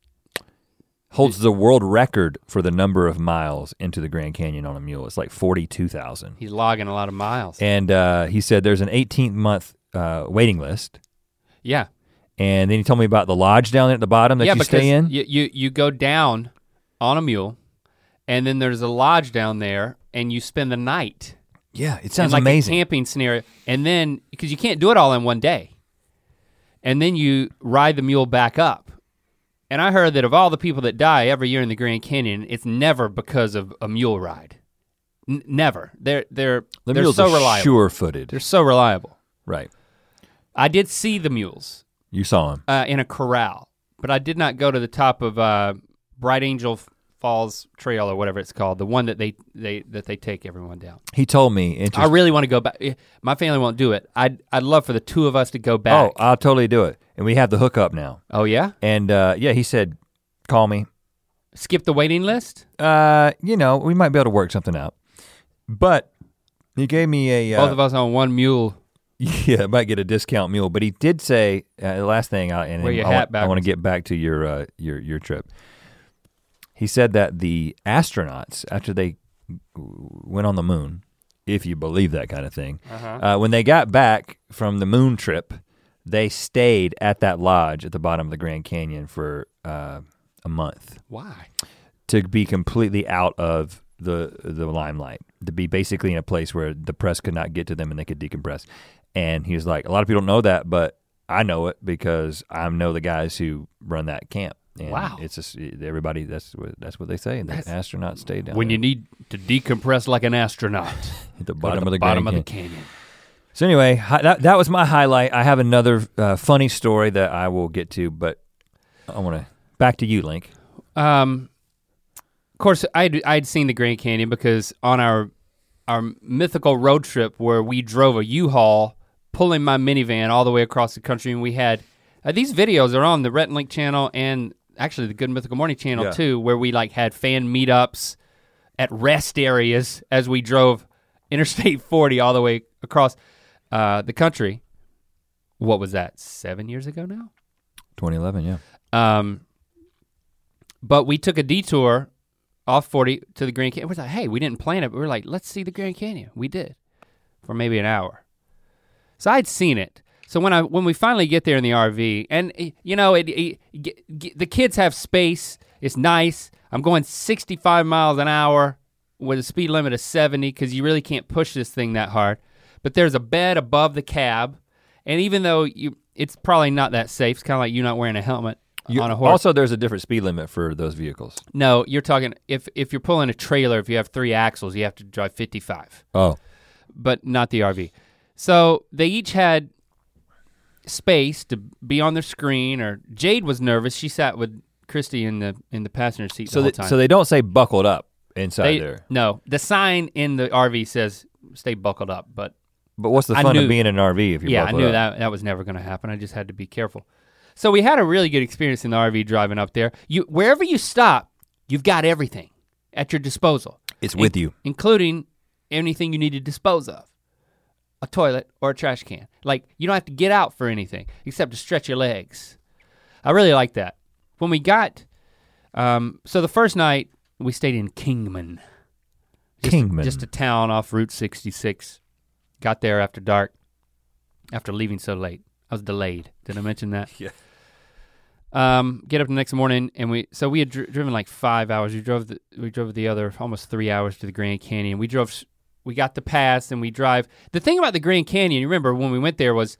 holds the world record for the number of miles into the Grand Canyon on a mule. It's like forty-two thousand. He's logging a lot of miles. And uh, he said there's an eighteen month uh, waiting list. Yeah. And then he told me about the lodge down there at the bottom that yeah, you stay in. You, you, you go down on a mule, and then there's a lodge down there, and you spend the night. Yeah, it sounds in like amazing. A camping scenario. And then, because you can't do it all in one day. And then you ride the mule back up. And I heard that of all the people that die every year in the Grand Canyon, it's never because of a mule ride. N- never. They're they're the they're mules so are reliable. Sure-footed. They're so reliable. Right. I did see the mules. You saw them uh, in a corral, but I did not go to the top of uh, Bright Angel Falls Trail or whatever it's called, the one that they they that they take everyone down. He told me. I really want to go back. My family won't do it. I'd I'd love for the two of us to go back. Oh, I'll totally do it. And we have the hookup now. Oh yeah? And uh, yeah, he said, call me. Skip the waiting list? Uh, you know, we might be able to work something out. But he gave me a uh, both of us on one mule. Yeah, I might get a discount mule. But he did say uh, the last thing, I, and Wear your I, hat want, I want to get back to your uh, your your trip. He said that the astronauts, after they went on the moon, if you believe that kind of thing, uh-huh. uh, when they got back from the moon trip, they stayed at that lodge at the bottom of the Grand Canyon for uh, a month. Why? To be completely out of the the limelight, to be basically in a place where the press could not get to them and they could decompress. And he was like, a lot of people don't know that, but I know it because I know the guys who run that camp. And wow. It's just everybody, that's what that's what they say. The astronauts stay down when there. you need to decompress like an astronaut. At the bottom, the of, the the bottom of the canyon. canyon. So anyway, hi, that, that was my highlight. I have another uh, funny story that I will get to, but I want to, back to you, Link. Um, of course, I'd, I'd seen the Grand Canyon because on our our mythical road trip where we drove a U-Haul pulling my minivan all the way across the country, and we had, uh, these videos are on the Rhett and Link channel and actually the Good Mythical Morning channel yeah. too, where we like had fan meetups at rest areas as we drove Interstate forty all the way across uh, the country. What was that, seven years ago now? twenty eleven, yeah. Um, but we took a detour off forty to the Grand Canyon. We were like, hey, we didn't plan it, but we were like, let's see the Grand Canyon. We did, for maybe an hour. So I'd seen it. So when I when we finally get there in the R V, and you know, it, it, it, the kids have space, it's nice. I'm going sixty-five miles an hour with a speed limit of seventy because you really can't push this thing that hard. But there's a bed above the cab, and even though you, it's probably not that safe, it's kind of like you not wearing a helmet you, on a horse. Also, there's a different speed limit for those vehicles. No, you're talking, if if you're pulling a trailer, if you have three axles, you have to drive fifty-five. Oh. But not the R V. So they each had space to be on their screen, or Jade was nervous. She sat with Christy in the in the passenger seat so the whole they, time. So they don't say buckled up inside they, there. No, the sign in the R V says stay buckled up, but But what's the fun knew, of being in an R V if you're yeah, I buckled knew up? that that was never gonna happen. I just had to be careful. So we had a really good experience in the R V driving up there. You wherever you stop, you've got everything at your disposal. It's with in, you. Including anything you need to dispose of. A toilet or a trash can. Like, you don't have to get out for anything except to stretch your legs. I really like that. When we got, um, so the first night we stayed in Kingman. Just, Kingman. Just a town off Route sixty-six. Got there after dark, after leaving so late. I was delayed, did I mention that? Yeah. Um, get up the next morning and we, so we had dri- driven like five hours. We drove the, we drove the other almost three hours to the Grand Canyon. We drove, we got the pass and we drive. The thing about the Grand Canyon, you remember when we went there was,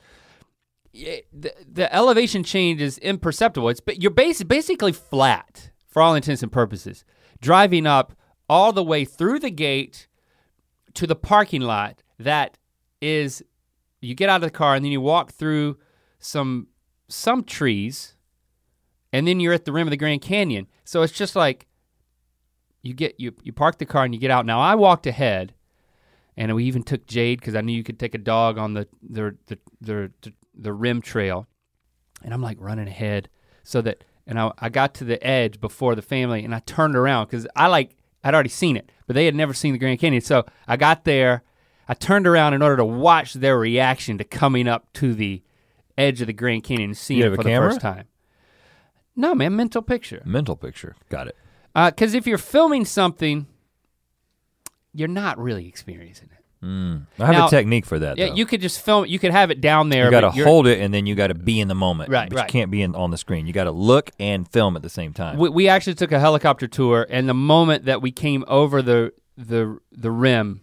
it, the, the elevation change is imperceptible. It's, you're bas- basically flat for all intents and purposes. Driving up all the way through the gate to the parking lot that is, you get out of the car and then you walk through some, some trees, and then you're at the rim of the Grand Canyon. So it's just like, you get you you park the car and you get out. Now I walked ahead, and we even took Jade because I knew you could take a dog on the the, the the the the rim trail, and I'm like running ahead so that, and I I got to the edge before the family, and I turned around because I like I'd already seen it, but they had never seen the Grand Canyon. So I got there, I turned around in order to watch their reaction to coming up to the edge of the Grand Canyon and seeing it for the first time. No, man, mental picture. Mental picture, got it. Because uh, if you're filming something, you're not really experiencing it. Mm. I have now, a technique for that. Yeah, though. you could just film. You could have it down there. You got to hold it, and then you got to be in the moment. Right, but right. You can't be in, on the screen. You got to look and film at the same time. We, we actually took a helicopter tour, and the moment that we came over the the the rim,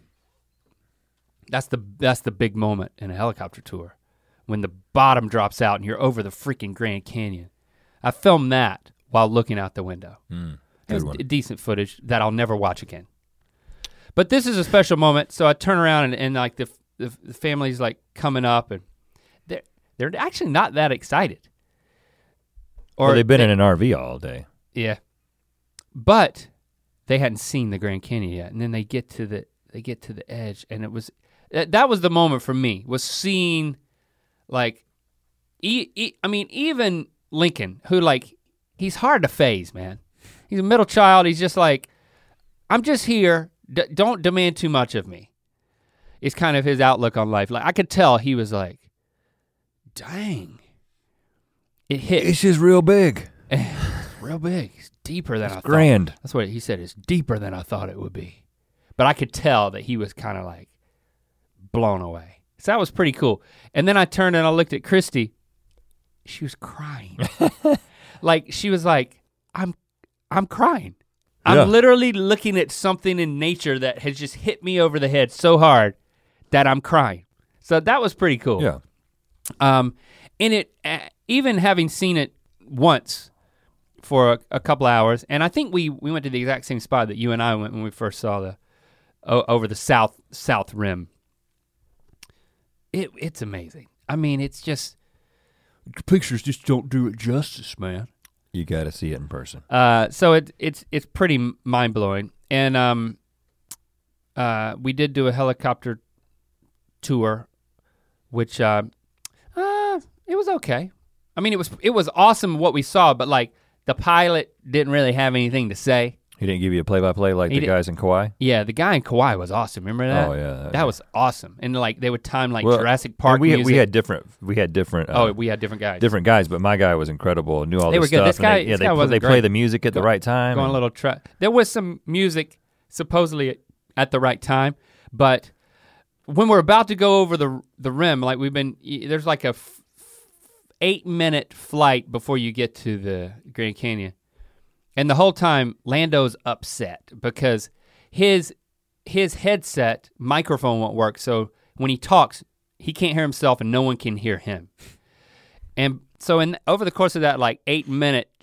that's the that's the big moment in a helicopter tour, when the bottom drops out and you're over the freaking Grand Canyon. I filmed that while looking out the window. Mm, it was one. d- decent footage that I'll never watch again. But this is a special moment, so I turn around and, and like the, the the family's like coming up, and they're they're actually not that excited. Or well, they've been they, in an R V all day. Yeah, but they hadn't seen the Grand Canyon yet, and then they get to the they get to the edge, and it was that was the moment for me, was seeing like, e, e, I mean even Lincoln, who like, he's hard to phase, man. He's a middle child. He's just like, I'm just here. D- don't demand too much of me. It's kind of his outlook on life. Like I could tell he was like, dang. It hit. It's just real big. Real big. It's deeper than it's I grand. thought. That's what he said. It's deeper than I thought it would be. But I could tell that he was kind of like blown away. So that was pretty cool. And then I turned and I looked at Christy. She was crying. Like she was like, I'm I'm crying. I'm yeah. literally looking at something in nature that has just hit me over the head so hard that I'm crying. So that was pretty cool. Yeah. Um, and it, uh, even having seen it once for a, a couple hours, and I think we we went to the exact same spot that you and I went when we first saw the, o- over the south south rim. It It's amazing. I mean, it's just, pictures just don't do it justice, man. You got to see it in person. Uh, so it it's it's pretty mind blowing, and um, uh, we did do a helicopter tour, which uh, uh, it was okay. I mean, it was it was awesome what we saw, but like the pilot didn't really have anything to say. He didn't give you a play-by-play like He the did, guys in Kauai? Yeah, the guy in Kauai was awesome. Remember that? Oh yeah, that, that was awesome. And like they would time like well, Jurassic Park we music. we had different we had different. Uh, oh, we had different guys. Different guys, but my guy was incredible. Knew all they this were good. stuff. This guy, they, yeah, this they, guy play, wasn't they great. play the music at Go, the right time. Going and, a little tra- There was some music supposedly at the right time, but when we're about to go over the the rim, like we've been, there's like a f- eight minute flight before you get to the Grand Canyon. And the whole time, Lando's upset because his his headset microphone won't work. So when he talks, he can't hear himself and no one can hear him. And so in over the course of that like eight minute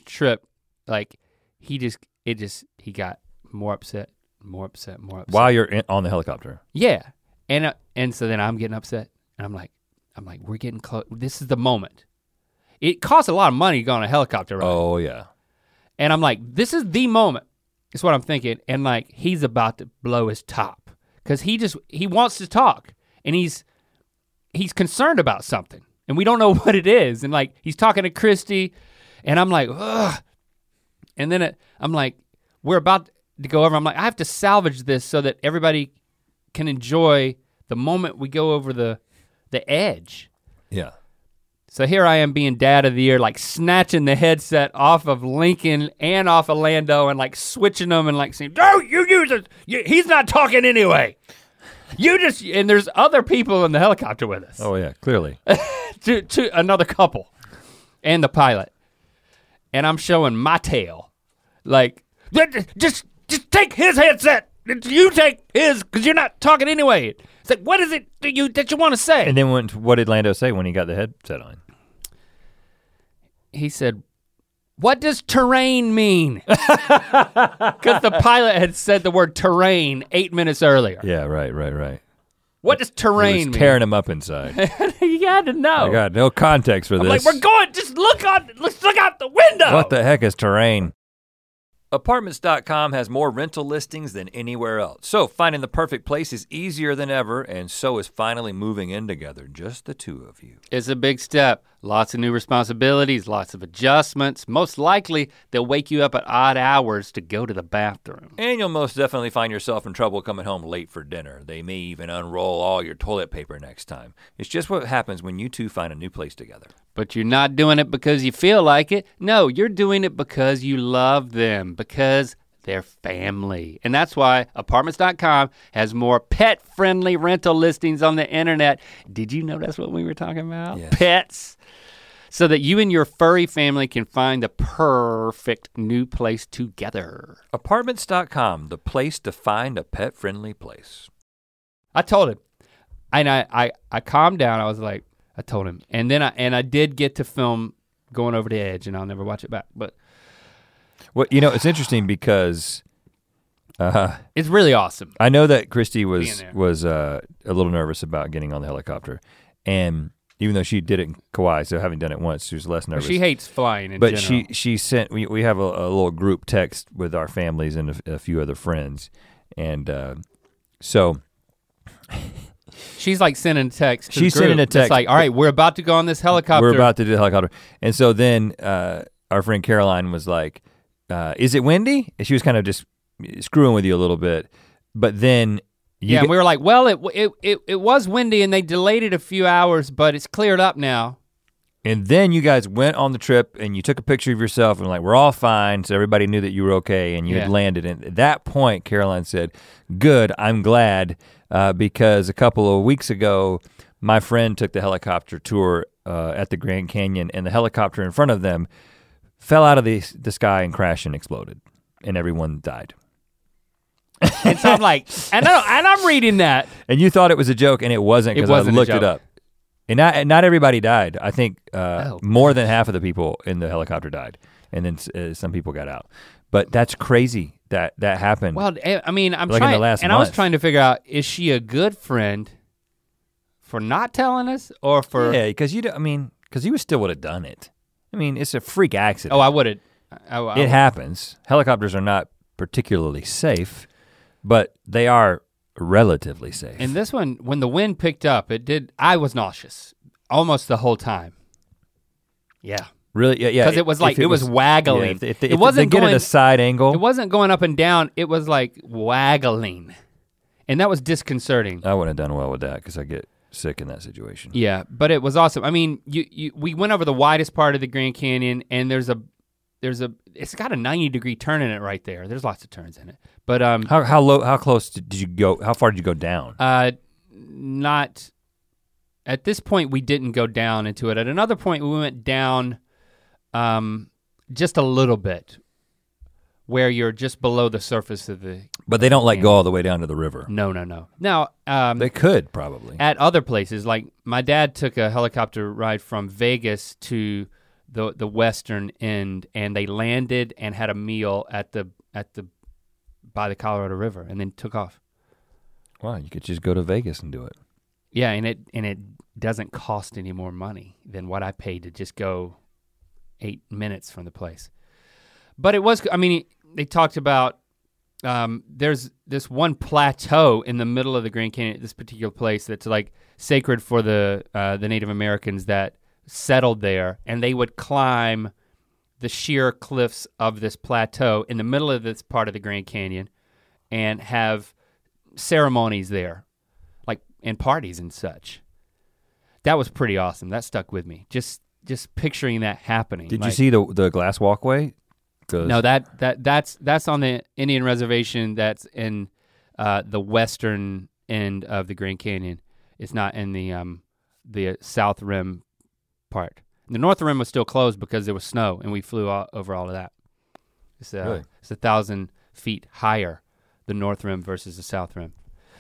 trip, like he just, it just, he got more upset, more upset, more upset. While you're in, on the helicopter. Yeah, and uh, and so then I'm getting upset, and I'm like, I'm like, we're getting close. This is the moment. It costs a lot of money to go on a helicopter ride. Oh yeah. And I'm like, this is the moment. That's what I'm thinking. And like, he's about to blow his top. Cause he just, he wants to talk. And he's, he's concerned about something. And we don't know what it is. And like, he's talking to Christy. And I'm like, ugh. And then it, I'm like, we're about to go over. I'm like, I have to salvage this so that everybody can enjoy the moment we go over the, the edge. Yeah. So here I am being dad of the year, like snatching the headset off of Lincoln and off of Lando and like switching them and like saying, no, you use it. You, he's not talking anyway. You just, and there's other people in the helicopter with us. Oh yeah, clearly. to, to another couple and the pilot. And I'm showing my tail. Like, just, just take his headset. You take his, cause you're not talking anyway. It's like, what is it that you, that you wanna say? And then when, what did Lando say when he got the headset on? He said, what does terrain mean? Because the pilot had said the word terrain eight minutes earlier. Yeah, right, right, right. What does terrain he was mean? tearing him up inside. You had to know. I got no context for I'm this. like, we're going, just look on, let's look out the window. What the heck is terrain? Apartments dot com has more rental listings than anywhere else. So finding the perfect place is easier than ever, and so is finally moving in together, just the two of you. It's a big step. Lots of new responsibilities, lots of adjustments. Most likely, they'll wake you up at odd hours to go to the bathroom. And you'll most definitely find yourself in trouble coming home late for dinner. They may even unroll all your toilet paper next time. It's just what happens when you two find a new place together. But you're not doing it because you feel like it. No, you're doing it because you love them, because they're family. And that's why Apartments dot com has more pet-friendly rental listings on the internet. Did you know that's what we were talking about? Yes. Pets. So that you and your furry family can find the perfect new place together. Apartments dot com, the place to find a pet-friendly place. I told him, and I, I, I calmed down. I was like, I told him. And then I, and I did get to film Going Over the Edge, and I'll never watch it back, but. Well, you know, it's interesting because uh, it's really awesome. I know that Christy was was uh, a little nervous about getting on the helicopter, and even though she did it in Kauai, so having done it once, she was less nervous. She hates flying in but general. she she sent. We we have a, a little group text with our families and a, a few other friends, and uh, so. She's like sending a text. To She's the group. sending a text. It's like, all right, we're about to go on this helicopter. We're about to do the helicopter, and so then uh, our friend Caroline was like. Uh, is it windy? And she was kind of just screwing with you a little bit, but then you yeah, get, we were like, well, it, it it it was windy and they delayed it a few hours, but it's cleared up now. And then you guys went on the trip and you took a picture of yourself and like, we're all fine, so everybody knew that you were okay and you yeah. had landed. And at that point, Caroline said, "Good, I'm glad, uh, because a couple of weeks ago, my friend took the helicopter tour uh, at the Grand Canyon, and the helicopter in front of them." Fell out of the, the sky and crashed and exploded, and everyone died. And so I'm like, and, I, and I'm reading that. And you thought it was a joke, and it wasn't because I looked it up. And not, and not everybody died. I think uh, oh, more than half of the people in the helicopter died, and then uh, some people got out. But that's crazy that that happened. Well, I mean, I'm like trying, in the last and month. I was trying to figure out, is she a good friend for not telling us, or for? Yeah, because you, I mean, because you still would have done it. I mean, it's a freak accident. Oh, I would have. It happens. Helicopters are not particularly safe, but they are relatively safe. And this one, when the wind picked up, it did, I was nauseous almost the whole time. Yeah. Really? Yeah, yeah. Because it was like, it, it was, was waggling. Yeah, if, if, it if wasn't they get going, at a side angle. It wasn't going up and down, it was like waggling. And that was disconcerting. I wouldn't have done well with that because I get sick in that situation. Yeah, but it was awesome. I mean, you, you we went over the widest part of the Grand Canyon, and there's a there's a it's got a ninety degree turn in it right there. There's lots of turns in it. But um how how low how close did you go? How far did you go down? Uh not at this point we didn't go down into it. At another point we went down um just a little bit where you're just below the surface of the But they don't like go all the way down to the river. No, no, no. Now, um, they could probably. At other places, like my dad took a helicopter ride from Vegas to the the western end, and they landed and had a meal at the at the by the Colorado River, and then took off. Wow, you could just go to Vegas and do it. Yeah, and it and it doesn't cost any more money than what I paid to just go eight minutes from the place. But it was, I mean, they talked about um, there's this one plateau in the middle of the Grand Canyon, this particular place that's like sacred for the uh, the Native Americans that settled there, and they would climb the sheer cliffs of this plateau in the middle of this part of the Grand Canyon and have ceremonies there, like and parties and such. That was pretty awesome. That stuck with me. Just just picturing that happening. Did like, you see the the glass walkway? No, that that that's that's on the Indian reservation. That's in uh, the western end of the Grand Canyon. It's not in the um, the south rim part. The north rim was still closed because there was snow, and we flew all, over all of that. It's, uh, really? It's a thousand feet higher, the north rim versus the south rim.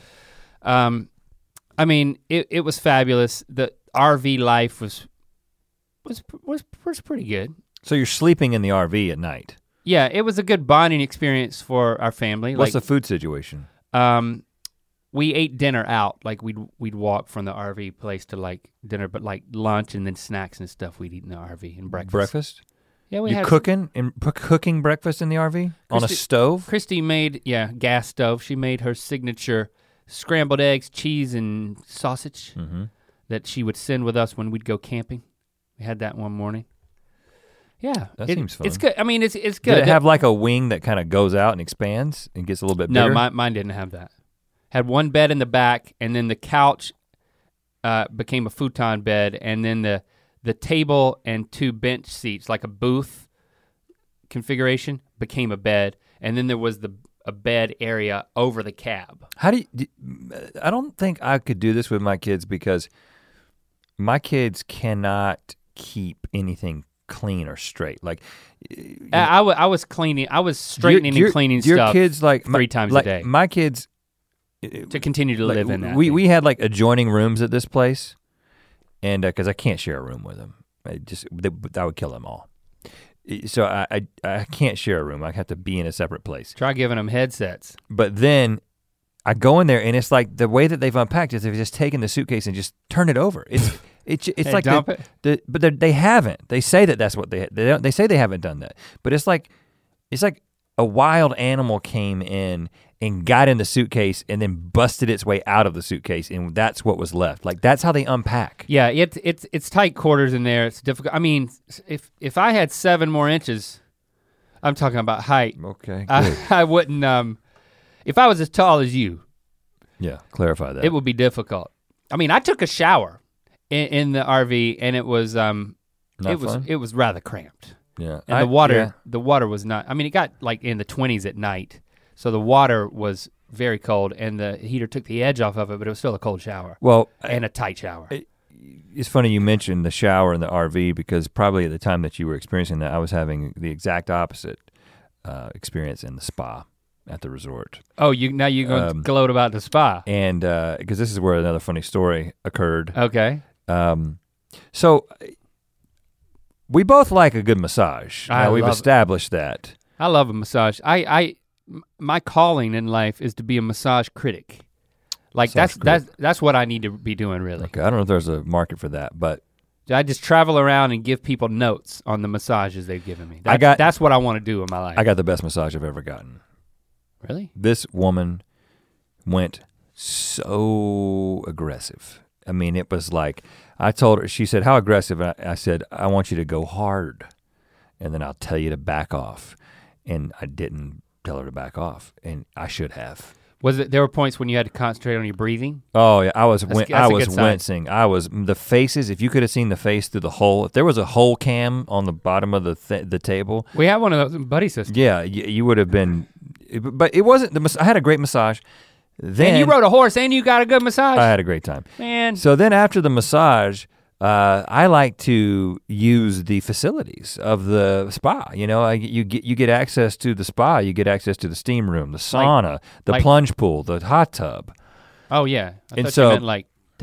Um, I mean, it it was fabulous. The R V life was was was was pretty good. So you're sleeping in the R V at night. Yeah, it was a good bonding experience for our family. What's like, the food situation? Um, we ate dinner out. Like we'd we'd walk from the R V place to like dinner, but like lunch and then snacks and stuff we'd eat in the R V and breakfast. Breakfast? Yeah, we you had cooking and p- cooking breakfast in the R V on a Christy- stove? Christy made yeah gas stove. She made her signature scrambled eggs, cheese, and sausage Mm-hmm. that she would send with us when we'd go camping. We had that one morning. Yeah, That it- seems fun. It's good. I mean, it's it's good. Did it have like a wing that kind of goes out and expands and gets a little bit No, bigger? my, mine didn't have that. Had one bed in the back, and then the couch uh, became a futon bed, and then the the table and two bench seats, like a booth configuration, became a bed, and then there was the a bed area over the cab. How do you, do- I don't think I could do this with my kids because my kids cannot keep anything clean or straight. Like you I, I, wa- I was cleaning, I was straightening your, and cleaning your stuff kids like three my, times like, a day My kids to continue to like, live in that. We thing. we had like adjoining rooms at this place, and because uh, I can't share a room with them, I just they, that would kill them all. So I, I I can't share a room. I have to be in a separate place. Try giving them headsets. But then I go in there and it's like the way that they've unpacked is they've just taken the suitcase and just turned it over. It's it's it's Hey, like dump the, it. the but they they haven't. They say that that's what they they don't, they say they haven't done that. But it's like it's like a wild animal came in and got in the suitcase and then busted its way out of the suitcase, and that's what was left. Like that's how they unpack. Yeah, it's it's it's tight quarters in there. It's difficult. I mean, if if I had seven more inches, I'm talking about height. Okay. I, I wouldn't. Um, if I was as tall as you, yeah, clarify that. it would be difficult. I mean, I took a shower in, in the R V, and it was um, Not it was fun? it was rather cramped, Yeah. and I- the water yeah. the water was not. I mean, it got like in the twenties at night, so the water was very cold, and the heater took the edge off of it, but it was still a cold shower Well, and a tight shower. I- it's funny you mentioned the shower in the R V because probably at the time that you were experiencing that, I was having the exact opposite uh, experience in the spa at the resort. Oh, you now you're going Um, to gloat about the spa. And because this is where another funny story occurred. Okay. Um, so we both like a good massage. I Now, we've love it. established that. I love a massage. I, I, m- my calling in life is to be a massage critic. Like Massage that's that's that's what I need to be doing really. Okay, I don't know if there's a market for that, but I just travel around and give people notes on the massages they've given me. That's, got- that's what I want to do in my life. I got the best massage I've ever gotten. really? This woman went so aggressive. I mean, it was like, I told her, she said, how aggressive? And I, I said, I want you to go hard, and then I'll tell you to back off. And I didn't tell her to back off, and I should have. Was it? There were points when you had to concentrate on your breathing. Oh yeah, I was That's- win- that's I a was good sign. wincing. I was the faces. If you could have seen the face through the hole, if there was a hole cam on the bottom of the th- the table, We had one of those in buddy system. yeah, you, you would have been. But it wasn't the. mas- I had a great massage. Then And you rode a horse and you got a good massage. I had a great time. Man, So then after the massage, uh, I like to use the facilities of the spa. You know, I, you get you get access to the spa. You get access to the steam room, the sauna, the like- plunge pool, the hot tub. oh yeah. I And thought so- you meant like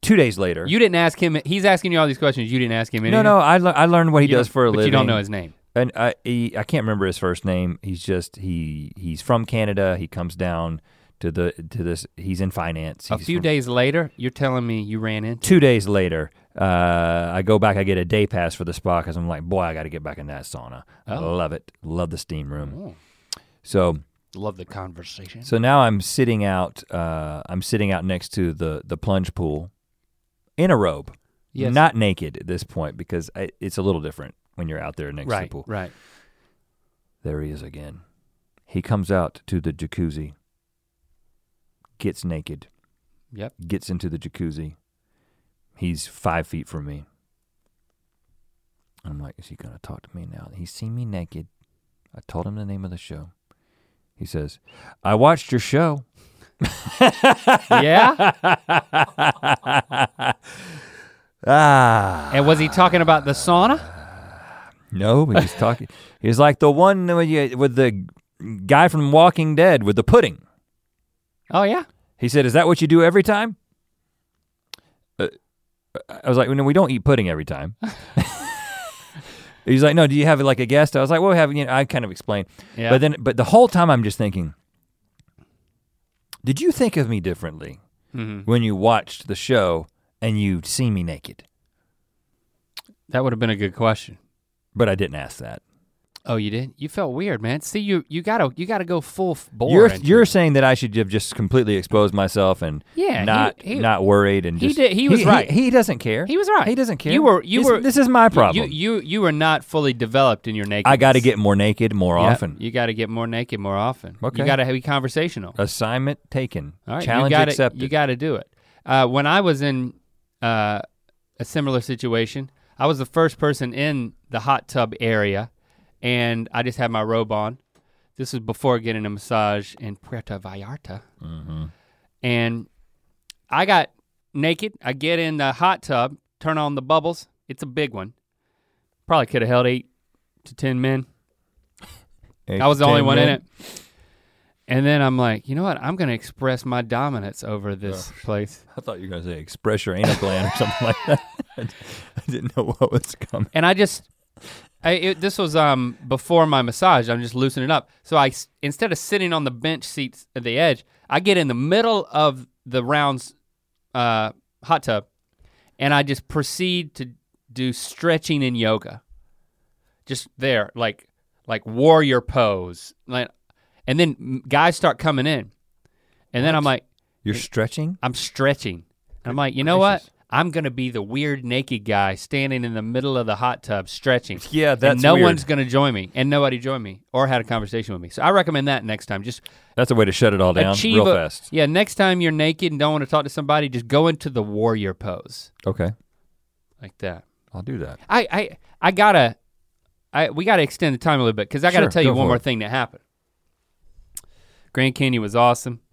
two days later. You didn't ask him, he's asking you all these questions, you didn't ask him anything? No, no, I, le- I learned what he You does don't- for a but living. you don't know his name. And I, he, I can't remember his first name. He's just, he he's from Canada. He comes down to the to this, he's in finance. A He's few from- days later, you're telling me you ran into Two days later, uh, I go back, I get a day pass for the spa because I'm like, boy, I got to get back in that sauna. I Oh. love it. Love the steam room. Oh, So love the conversation. so now I'm sitting out, uh, I'm sitting out next to the, the plunge pool in a robe. Yes. Not naked at this point because I, it's a little different when you're out there next to the Right, pool. right. There he is again. He comes out to the jacuzzi, gets naked, Yep. gets into the jacuzzi. He's five feet from me. I'm like, is he gonna talk to me now? He's seen me naked. I told him the name of the show. He says, I watched your show. Yeah? ah. And was he talking about the sauna? No, but he's talking. He's like the one with you- with the guy from Walking Dead with the pudding. Oh yeah? He said, is that what you do every time? Uh, I was like, no, we don't eat pudding every time. He's like, no, do you have like a guest? I was like, well, we have, you know, I kind of explained. Yeah. But then, but the whole time I'm just thinking, did you think of me differently Mhm. when you watched the show and you see me naked? That would have been a good question. But I didn't ask that. Oh, you did? You felt weird, man. See, you you gotta you gotta go full f- bore. You're into you're it. saying that I should have just completely exposed myself and Yeah, he- not he- not worried and he just did- he was right. He, he doesn't care. He was right. He doesn't care. You were you this, were. This is my problem. You you you were not fully developed in your nakedness. I got to get more naked more Yep, often. You got to get more naked more often. Okay. You got to be conversational. Assignment taken. All right, Challenge you gotta, accepted. You got to do it. Uh, when I was in uh, a similar situation, I was the first person in the hot tub area, and I just had my robe on. This was before getting a massage in Puerto Vallarta. Mm-hmm. And I got naked. I get in the hot tub, turn on the bubbles. It's a big one. Probably could have held eight to ten men. Eight I was to the only ten one in men. it. And then I'm like, you know what? I'm gonna express my dominance over this place. I thought you were gonna say express your anal gland or something like that. I didn't know what was coming. And I just, I, it, this was um before my massage. I'm just loosening up. So I, s- instead of sitting on the bench seats at the edge, I get in the middle of the rounds uh, hot tub, and I just proceed to do stretching and yoga. Just there, like like warrior pose, like, and then m- guys start coming in, and then I'm like, You're stretching? I'm stretching. And I'm like, you know gracious. what? I'm gonna be the weird naked guy standing in the middle of the hot tub stretching. Yeah, that's and no weird. one's gonna join me, and nobody joined me or had a conversation with me. So I recommend that next time. Just That's a way to shut it all down achieve real a- fast. Yeah, next time you're naked and don't want to talk to somebody, just go into the warrior pose Okay, like that. I'll do that. I I I gotta, I we gotta extend the time a little bit because I gotta Sure, tell you go one for more it. thing that happened. Grand Canyon was awesome.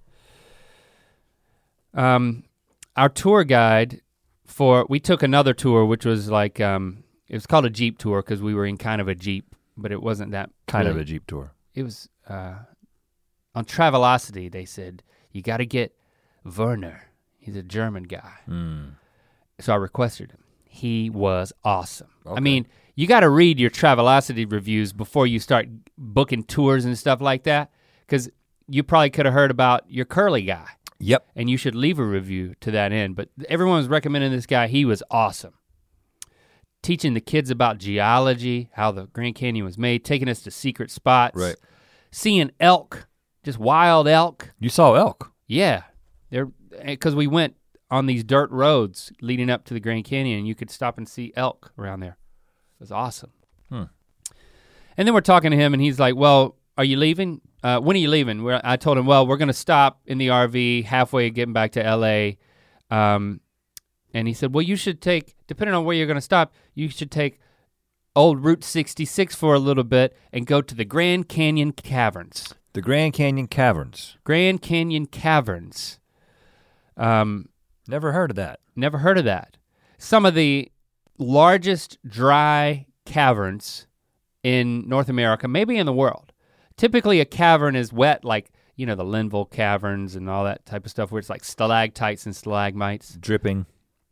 Um, our tour guide for we took another tour, which was like um, it was called a Jeep tour because we were in kind of a Jeep, but it wasn't that Kind really- of a Jeep tour. It was uh, on Travelocity. They said you got to get Werner. He's a German guy. Mm. So I requested him. He was awesome. I Okay. mean, you got to read your Travelocity reviews before you start booking tours and stuff like that, because you probably could have heard about your curly guy, Yep. and you should leave a review to that end. But everyone was recommending this guy. He was awesome. Teaching the kids about geology, how the Grand Canyon was made, taking us to secret spots, Right. seeing elk, just wild elk. You saw elk. Yeah, they're because we went on these dirt roads leading up to the Grand Canyon, and you could stop and see elk around there. It was awesome. Hmm. And then we're talking to him, and he's like, "Well, are you leaving? Uh, when are you leaving?" We're, I told him, "Well, we're gonna stop in the R V halfway getting back to L A." Um, and he said, "Well, you should take, depending on where you're gonna stop, you should take old Route sixty-six for a little bit and go to the Grand Canyon Caverns." The Grand Canyon Caverns. Grand Canyon Caverns. Um, Never heard of that. never heard of that. Some of the largest dry caverns in North America, maybe in the world. Typically a cavern is wet, like, you know, the Linville caverns and all that type of stuff where it's like stalactites and stalagmites. Dripping.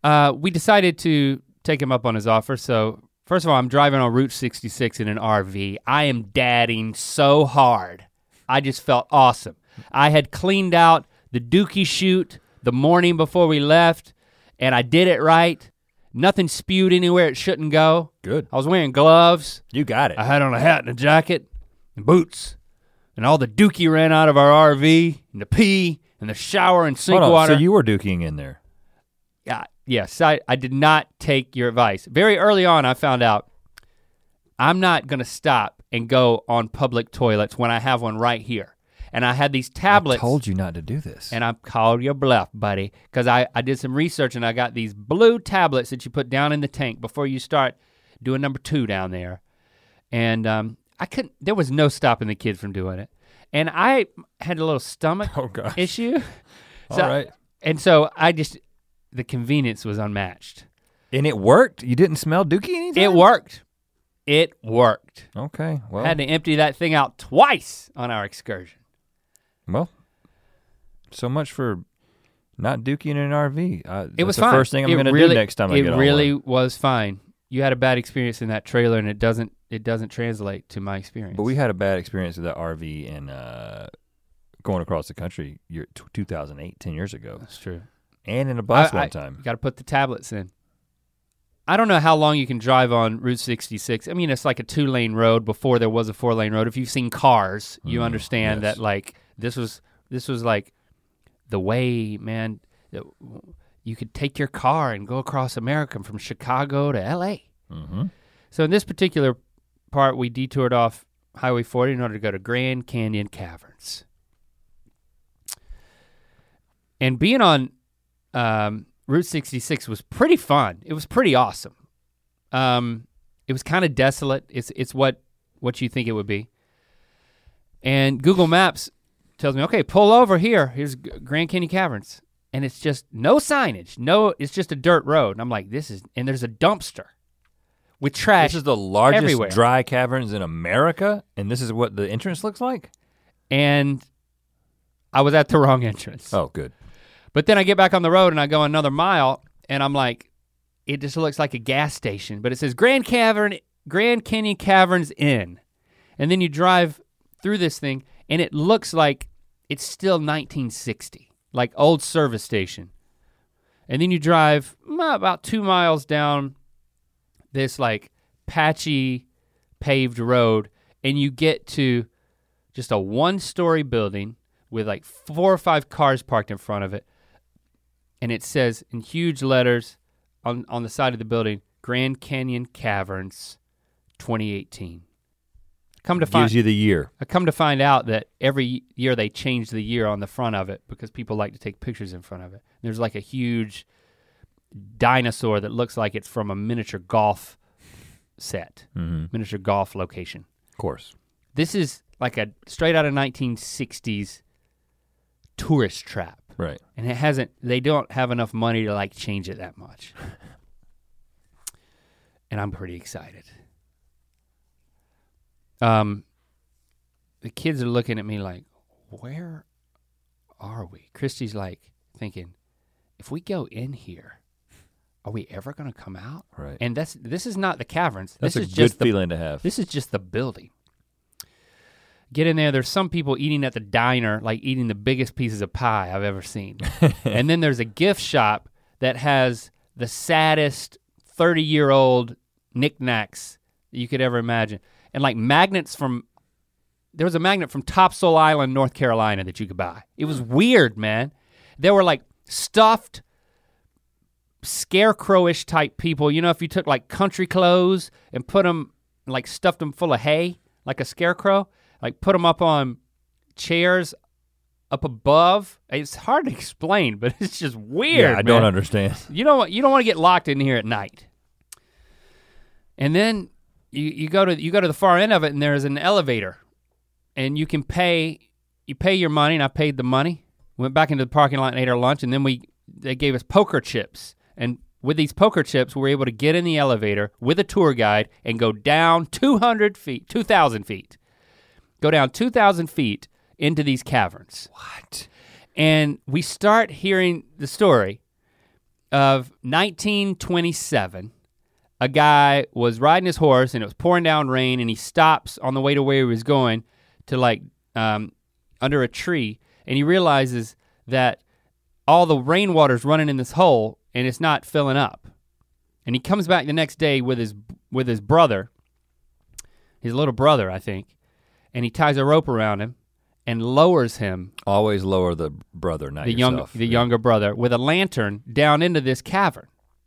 uh, we decided to take him up on his offer. So first of all, I'm driving on Route sixty-six in an R V. I am dadding so hard. I just felt awesome. I had cleaned out the dookie chute the morning before we left, and I did it right. Nothing spewed anywhere it shouldn't go. Good. I was wearing gloves. You got it. I had on a hat and a jacket and boots, and all the dookie ran out of our R V, and the pee, and the shower and sink Hold on, water. So you were dooking in there. Yeah, yes, I, I did not take your advice. Very early on, I found out I'm not gonna stop and go on public toilets when I have one right here. And I had these tablets. I told you not to do this. And I called your bluff, buddy, because I, I did some research and I got these blue tablets that you put down in the tank before you start doing number two down there. And um, I couldn't, there was no stopping the kids from doing it. And I had a little stomach oh, gosh. issue. All so, right. And so I just, the convenience was unmatched. And it worked? You didn't smell dookie anytime? It worked. It worked. Okay, well. I had to empty that thing out twice on our excursion. Well, so much for not dooking in an R V. Uh, it was the fine. first thing I'm it gonna really, do next time I it get on really one. was fine. You had a bad experience in that trailer, and it doesn't it doesn't translate to my experience. But we had a bad experience with that R V in uh, going across the country year t- two thousand eight, ten years ago. That's true. And in a bus I, one I, time. You got to put the tablets in. I don't know how long you can drive on Route sixty-six. I mean, it's like a two-lane road before there was a four-lane road. If you've seen Cars, you Mm, understand yes. that like this was this was like the way, man. That you could take your car and go across America from Chicago to L A. Mm-hmm. So in this particular part, we detoured off Highway forty in order to go to Grand Canyon Caverns. And being on um, Route sixty-six was pretty fun. It was pretty awesome. Um, it was kind of desolate. It's it's what what you think it would be. And Google Maps tells me, okay, pull over here. Here's Grand Canyon Caverns. And it's just no signage. No, it's just a dirt road. And I'm like, this is, and there's a dumpster with trash. This is the largest everywhere. dry caverns in America, and this is what the entrance looks like? And I was at the wrong entrance. Oh, good. But then I get back on the road and I go another mile and I'm like, it just looks like a gas station, but it says Grand Cavern, Grand Canyon Caverns Inn. And then you drive through this thing and it looks like it's still nineteen sixty, like old service station. And then you drive mm, about two miles down this like patchy paved road and you get to just a one-story building with like four or five cars parked in front of it. And it says in huge letters on, on the side of the building, Grand Canyon Caverns twenty eighteen. Come to find, gives you the year. I come to find out that every year they change the year on the front of it because people like to take pictures in front of it. There's like a huge dinosaur that looks like it's from a miniature golf set, Mm-hmm. miniature golf location. Of course. This is like a straight out of nineteen sixties tourist trap. Right. And it hasn't, they don't have enough money to like change it that much. And I'm pretty excited. Um, the kids are looking at me like, where are we? Christy's like thinking, if we go in here, are we ever gonna come out? Right. And that's this is not the caverns. That's this a is good just the, feeling to have. This is just the building. Get in there, there's some people eating at the diner, like eating the biggest pieces of pie I've ever seen. And then there's a gift shop that has the saddest thirty-year-old knickknacks that you could ever imagine. And like magnets from, there was a magnet from Topsail Island, North Carolina that you could buy. It was weird, man. There were like stuffed, scarecrowish type people. You know, if you took like country clothes and put them, like stuffed them full of hay, like a scarecrow, like put them up on chairs up above. It's hard to explain, but it's just weird, Yeah, I man. don't understand. You don't, you don't want to get locked in here at night. And then you, you go to you go to the far end of it and there's an elevator. And you can pay, you pay your money, and I paid the money. Went back into the parking lot and ate our lunch, and then we they gave us poker chips. And with these poker chips, we were able to get in the elevator with a tour guide and go down two hundred feet, two thousand feet. Go down two thousand feet into these caverns. What? And we start hearing the story of nineteen twenty-seven, a guy was riding his horse and it was pouring down rain and he stops on the way to where he was going to like um, under a tree, and he realizes that all the rainwater's running in this hole and it's not filling up. And he comes back the next day with his with his brother, his little brother, I think, and he ties a rope around him and lowers him. Always lower the brother, not the yourself. young the younger brother with a lantern down into this cavern.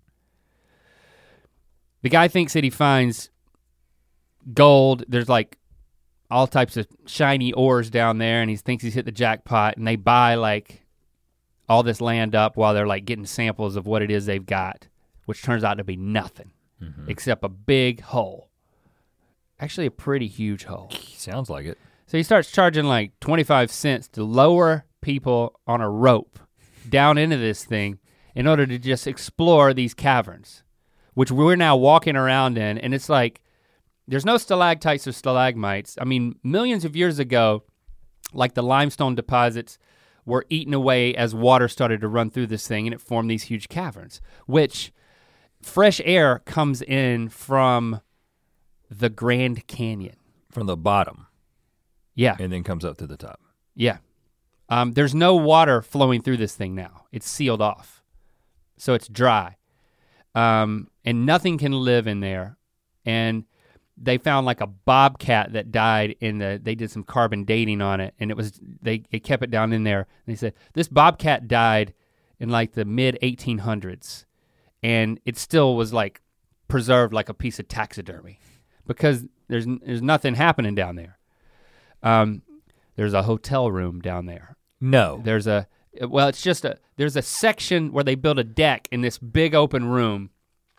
The guy thinks that he finds gold. There's like all types of shiny ores down there, and he thinks he's hit the jackpot, and they buy like all this land up while they're like getting samples of what it is they've got, which turns out to be nothing mm-hmm. except a big hole. Actually a pretty huge hole. Sounds like it. So he starts charging like twenty-five cents to lower people on a rope down into this thing in order to just explore these caverns, which we're now walking around in, and it's like, there's no stalactites or stalagmites. I mean, millions of years ago, like the limestone deposits were eaten away as water started to run through this thing and it formed these huge caverns, which fresh air comes in from the Grand Canyon. From the bottom. Yeah. And then comes up to the top. Yeah. Um, there's no water flowing through this thing now. It's sealed off. So it's dry. Um, and nothing can live in there. And they found like a bobcat that died in the, they did some carbon dating on it, and it was, they, they kept it down in there. And they said, this bobcat died in like the mid eighteen hundreds. And it still was like preserved like a piece of taxidermy because there's there's nothing happening down there. Um, there's a hotel room down there. No. There's a, well, it's just a, there's a section where they built a deck in this big open room,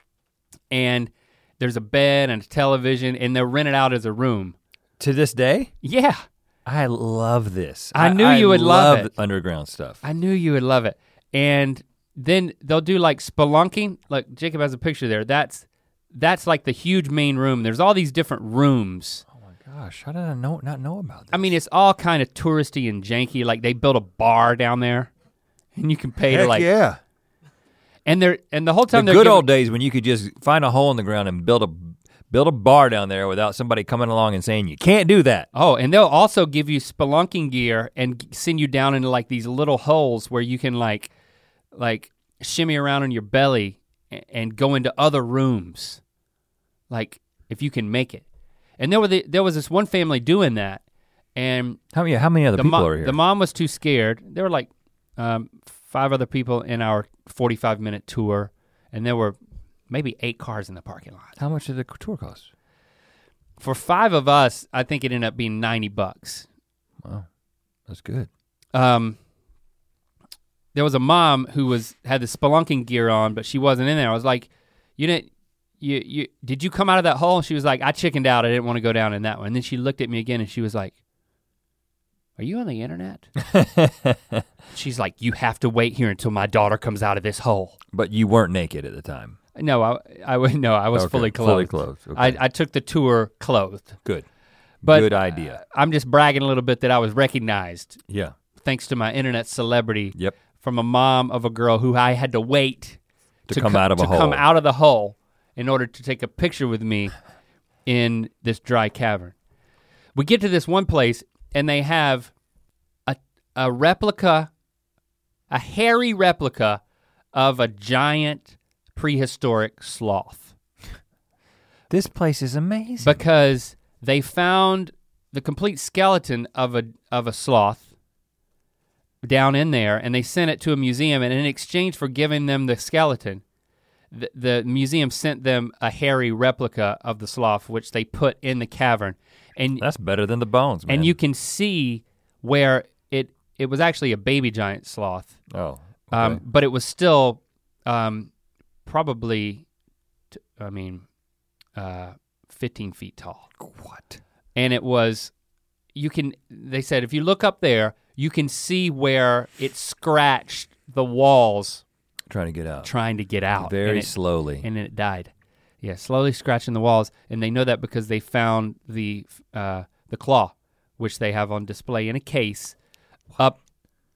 and there's a bed and a television, and they're rented out as a room. To this day? Yeah. I love this. I knew you would love it. Underground stuff. I knew you would love it. And then they'll do like spelunking, like Jacob has a picture there. That's that's like the huge main room. There's all these different rooms. Oh my gosh, how did I know, not know about this? I mean, it's all kind of touristy and janky. Like they built a bar down there, and you can pay Heck to like. yeah. And they're and the whole time the they're good giving, old days when you could just find a hole in the ground and build a build a bar down there without somebody coming along and saying you can't do that. Oh, and they'll also give you spelunking gear and send you down into like these little holes where you can like like shimmy around on your belly and go into other rooms, like if you can make it. And there were the, there was this one family doing that, and how many how many other people mo- are here? The mom was too scared. There were like um, five other people in our forty-five minute tour, and there were maybe eight cars in the parking lot. How much did the tour cost? For five of us, I think it ended up being ninety bucks. Wow, that's good. Um, there was a mom who was had the spelunking gear on, but she wasn't in there. I was like, you didn't, you you did you come out of that hole? And she was like, I chickened out. I didn't want to go down in that one. And then she looked at me again and she was like, are you on the internet? She's like, you have to wait here until my daughter comes out of this hole. But you weren't naked at the time. No, I I would no, I was okay. fully clothed. Fully clothed. Okay. I, I took the tour clothed. Good. But good idea. Uh, I'm just bragging a little bit that I was recognized. Yeah. Thanks to my internet celebrity. Yep. From a mom of a girl who I had to wait to, to come co- out of a to hole. come out of the hole in order to take a picture with me in this dry cavern. We get to this one place and they have a a replica, a hairy replica of a giant prehistoric sloth. This place is amazing. Because they found the complete skeleton of a of a sloth down in there, and they sent it to a museum, and in exchange for giving them the skeleton, the, the museum sent them a hairy replica of the sloth, which they put in the cavern. And that's better than the bones, man. And you can see where it it was actually a baby giant sloth. Oh. Okay. Um, but it was still um, probably, t- I mean, uh, fifteen feet tall. What? And it was, you can, they said, if you look up there, you can see where it scratched the walls. Trying to get out. Trying to get out. Very and it, slowly. And then it died. Yeah, slowly scratching the walls. And they know that because they found the uh, the claw, which they have on display in a case, up up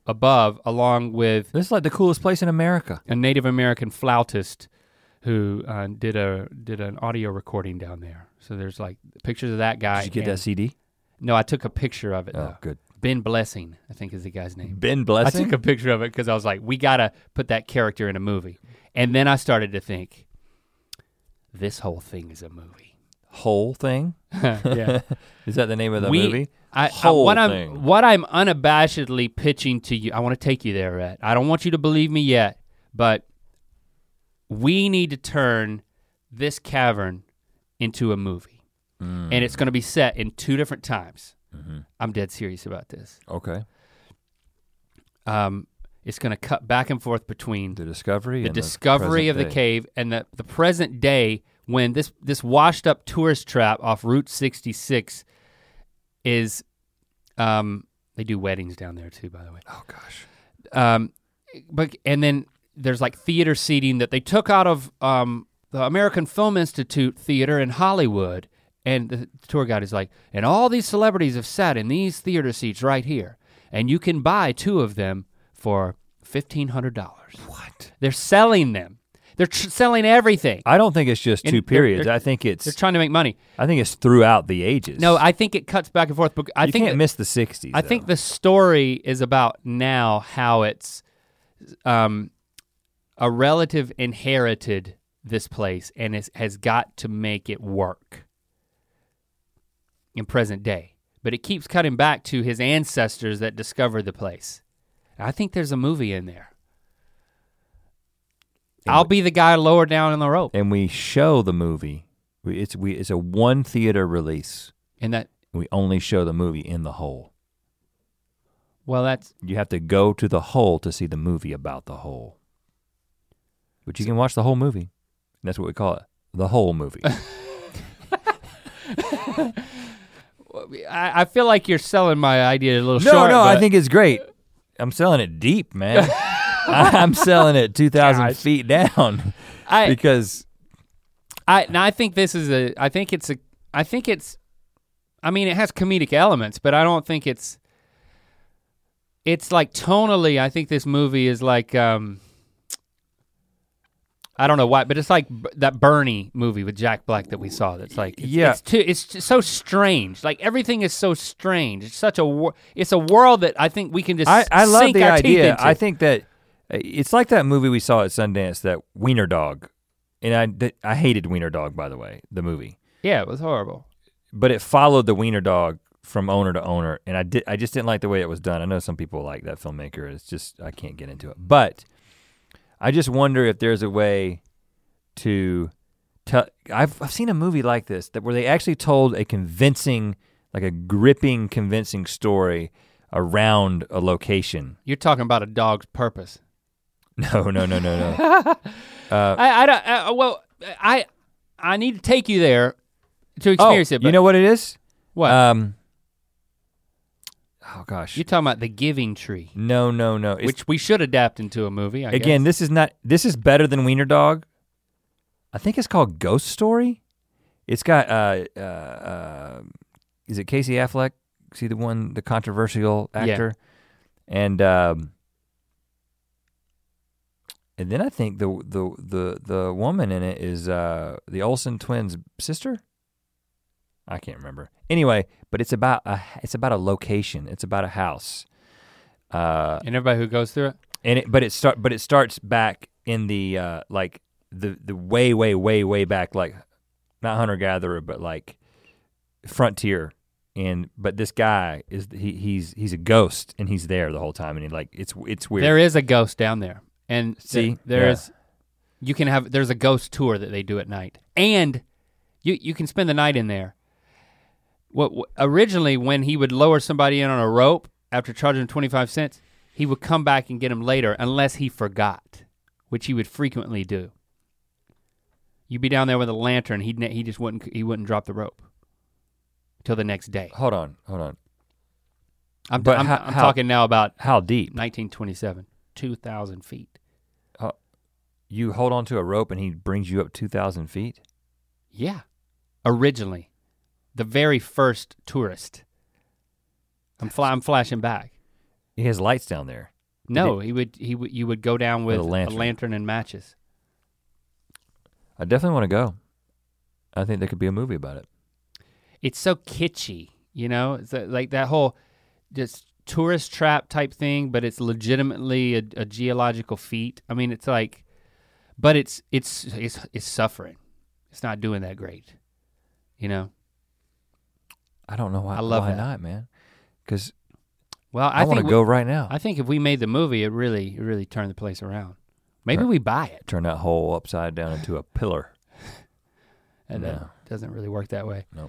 above, along with This is like the coolest place in America. a Native American flautist who uh, did a did an audio recording down there. So there's like pictures of that guy. Did you get and- that C D? No, I took a picture of it Oh, though. good. Ben Blessing, I think is the guy's name. Ben I Blessing? took a picture of it because I was like, we gotta put that character in a movie. And then I started to think, this whole thing is a movie. Whole thing? Yeah. Is that the name of the We- movie? I, I, Whole what I'm thing. what I'm unabashedly pitching to you, I want to take you there, Rhett. I don't want you to believe me yet, but we need to turn this cavern into a movie. Mm. And it's gonna be set in two different times. Mm-hmm. I'm dead serious about this. Okay. Um, it's gonna cut back and forth between The discovery the and discovery the of the present day. cave and the, the present day when this this washed up tourist trap off Route sixty-six is um they do weddings down there too, by the way. Oh gosh. Um but and then there's like theater seating that they took out of um the American Film Institute theater in Hollywood. And the tour guide is like, and all these celebrities have sat in these theater seats right here. And you can buy two of them for fifteen hundred dollars. What? They're selling them. They're tr- selling everything. I don't think it's just And two they're- periods. they're- I think it's They're trying to make money. I think it's throughout the ages. No, I think it cuts back and forth. But I you think can't that- miss the sixties. I think the story is about now how it's um, a relative inherited this place and is, has got to make it work in present day. But it keeps cutting back to his ancestors that discovered the place. I think there's a movie in there. And I'll we- be the guy lower down in the rope. and we show the movie. We, it's we it's a one theater release. And that, We only show the movie in the hole. well, that's, You have to go to the hole to see the movie about the hole. But you can watch the whole movie. And that's what we call it. The whole movie. I, I feel like you're selling my idea a little no, short. no, I but- think it's great. I'm selling it deep, man. I'm selling it two thousand Gosh. feet down I, because I now I think this is a I think it's a I think it's I mean it has comedic elements, but I don't think it's it's like tonally I think this movie is like um I don't know why, but it's like b- that Bernie movie with Jack Black that we saw. That's like it's, Yeah. it's too it's just so strange. Like everything is so strange. It's such a wor- it's a world that I think we can just I, I love sink the our teeth idea. into. I think that uh, it's like that movie we saw at Sundance, that Wiener Dog. And I, th- I hated Wiener Dog, by the way, the movie. Yeah, it was horrible. But it followed the Wiener Dog from owner to owner, and I did. I just didn't like the way it was done. I know some people like that filmmaker. It's just I can't get into it. But I just wonder if there's a way to tell. I've I've seen a movie like this that where they actually told a convincing, like a gripping, convincing story around a location. You're talking about A Dog's Purpose. No, no, no, no, no. uh, I, I don't. I, well, I I need to take you there to oh, experience it. But you know what it is? what? Um, oh gosh. You're talking about The Giving Tree, No, no, no. It's, which we should adapt into a movie. I again, guess. this is not. This is better than Wiener Dog. I think it's called Ghost Story. It's got. Uh, uh, uh, is it Casey Affleck? See the one, the controversial actor, and um, and then I think the the the the woman in it is uh, the Olsen twins' sister. I can't remember. Anyway, but it's about a it's about a location. It's about a house. Uh, and everybody who goes through it. and it, but it start but it starts back in the uh, like the the way way way way back, like not hunter gatherer but like frontier. And but this guy is he he's he's a ghost and he's there the whole time, and he like it's it's weird. There is a ghost down there, and th- See? there's you can have there's a ghost tour that they do at night, and you you can spend the night in there. What, what originally when he would lower somebody in on a rope after charging them twenty-five cents, he would come back and get him later unless he forgot, which he would frequently do. You'd be down there with a lantern, he'd ne- he just wouldn't he wouldn't drop the rope till the next day. Hold on, hold on. I'm, But I'm, how- I'm how- talking now about How deep? nineteen twenty-seven, two thousand feet. You hold on to a rope and he brings you up two thousand feet? Yeah, originally, the very first tourist. I'm, fly, I'm flashing back. He has lights down there. No, he would. He would. You would go down with, with a, lantern. a lantern and matches. I definitely want to go. I think there could be a movie about it. It's so kitschy, you know. It's like that whole just tourist trap type thing, but it's legitimately a, a geological feat. I mean, it's like, but it's it's it's it's suffering. It's not doing that great, you know. I don't know why. I love why that. not, man? Because well, I, I want to go right now. I think if we made the movie, it really, it really turned the place around. Maybe Turn, we buy it. Turn that hole upside down into a pillar. And no. that doesn't really work that way. No.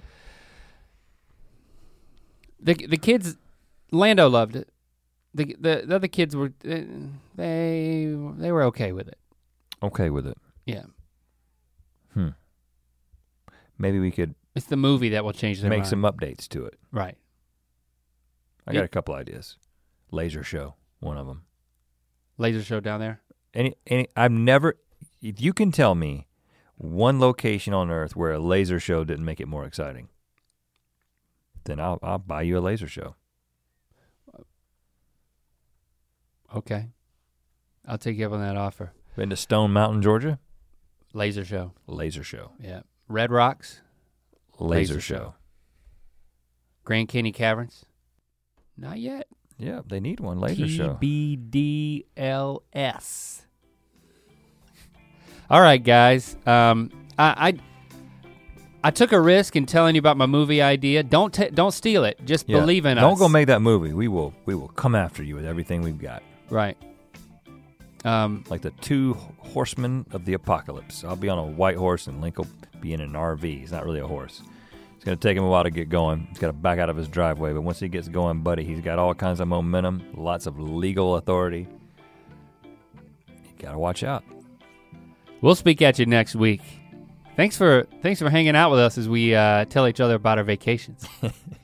The the kids, Lando loved it. The the, the other kids were they they were okay with it. Okay with it. Yeah. Hmm. Maybe we could. It's the movie that will change their make mind. some updates to it. Right. I got It- a couple ideas. Laser show, one of them. Laser show down there. Any, any, I've never. If you can tell me one location on Earth where a laser show didn't make it more exciting, then I'll I'll buy you a laser show. Okay. I'll take you up on that offer. Been to Stone Mountain, Georgia? Laser show. Laser show. Yeah. Red Rocks. Laser, Laser show. show. Grand Canyon Caverns. Not yet. Yeah, they need one laser show. T B D L S. All right, guys. Um, I, I I took a risk in telling you about my movie idea. Don't t- don't steal it. Just Yeah, believe in Don't us. go make that movie. We will we will come after you with everything we've got. Right. Um, Like the two horsemen of the apocalypse. I'll be on a white horse and Link will be in an R V. He's not really a horse. It's gonna take him a while to get going. He's gotta back out of his driveway, but once he gets going, buddy, he's got all kinds of momentum, lots of legal authority. You gotta watch out. we'll speak at you next week. Thanks for thanks for hanging out with us as we uh, tell each other about our vacations.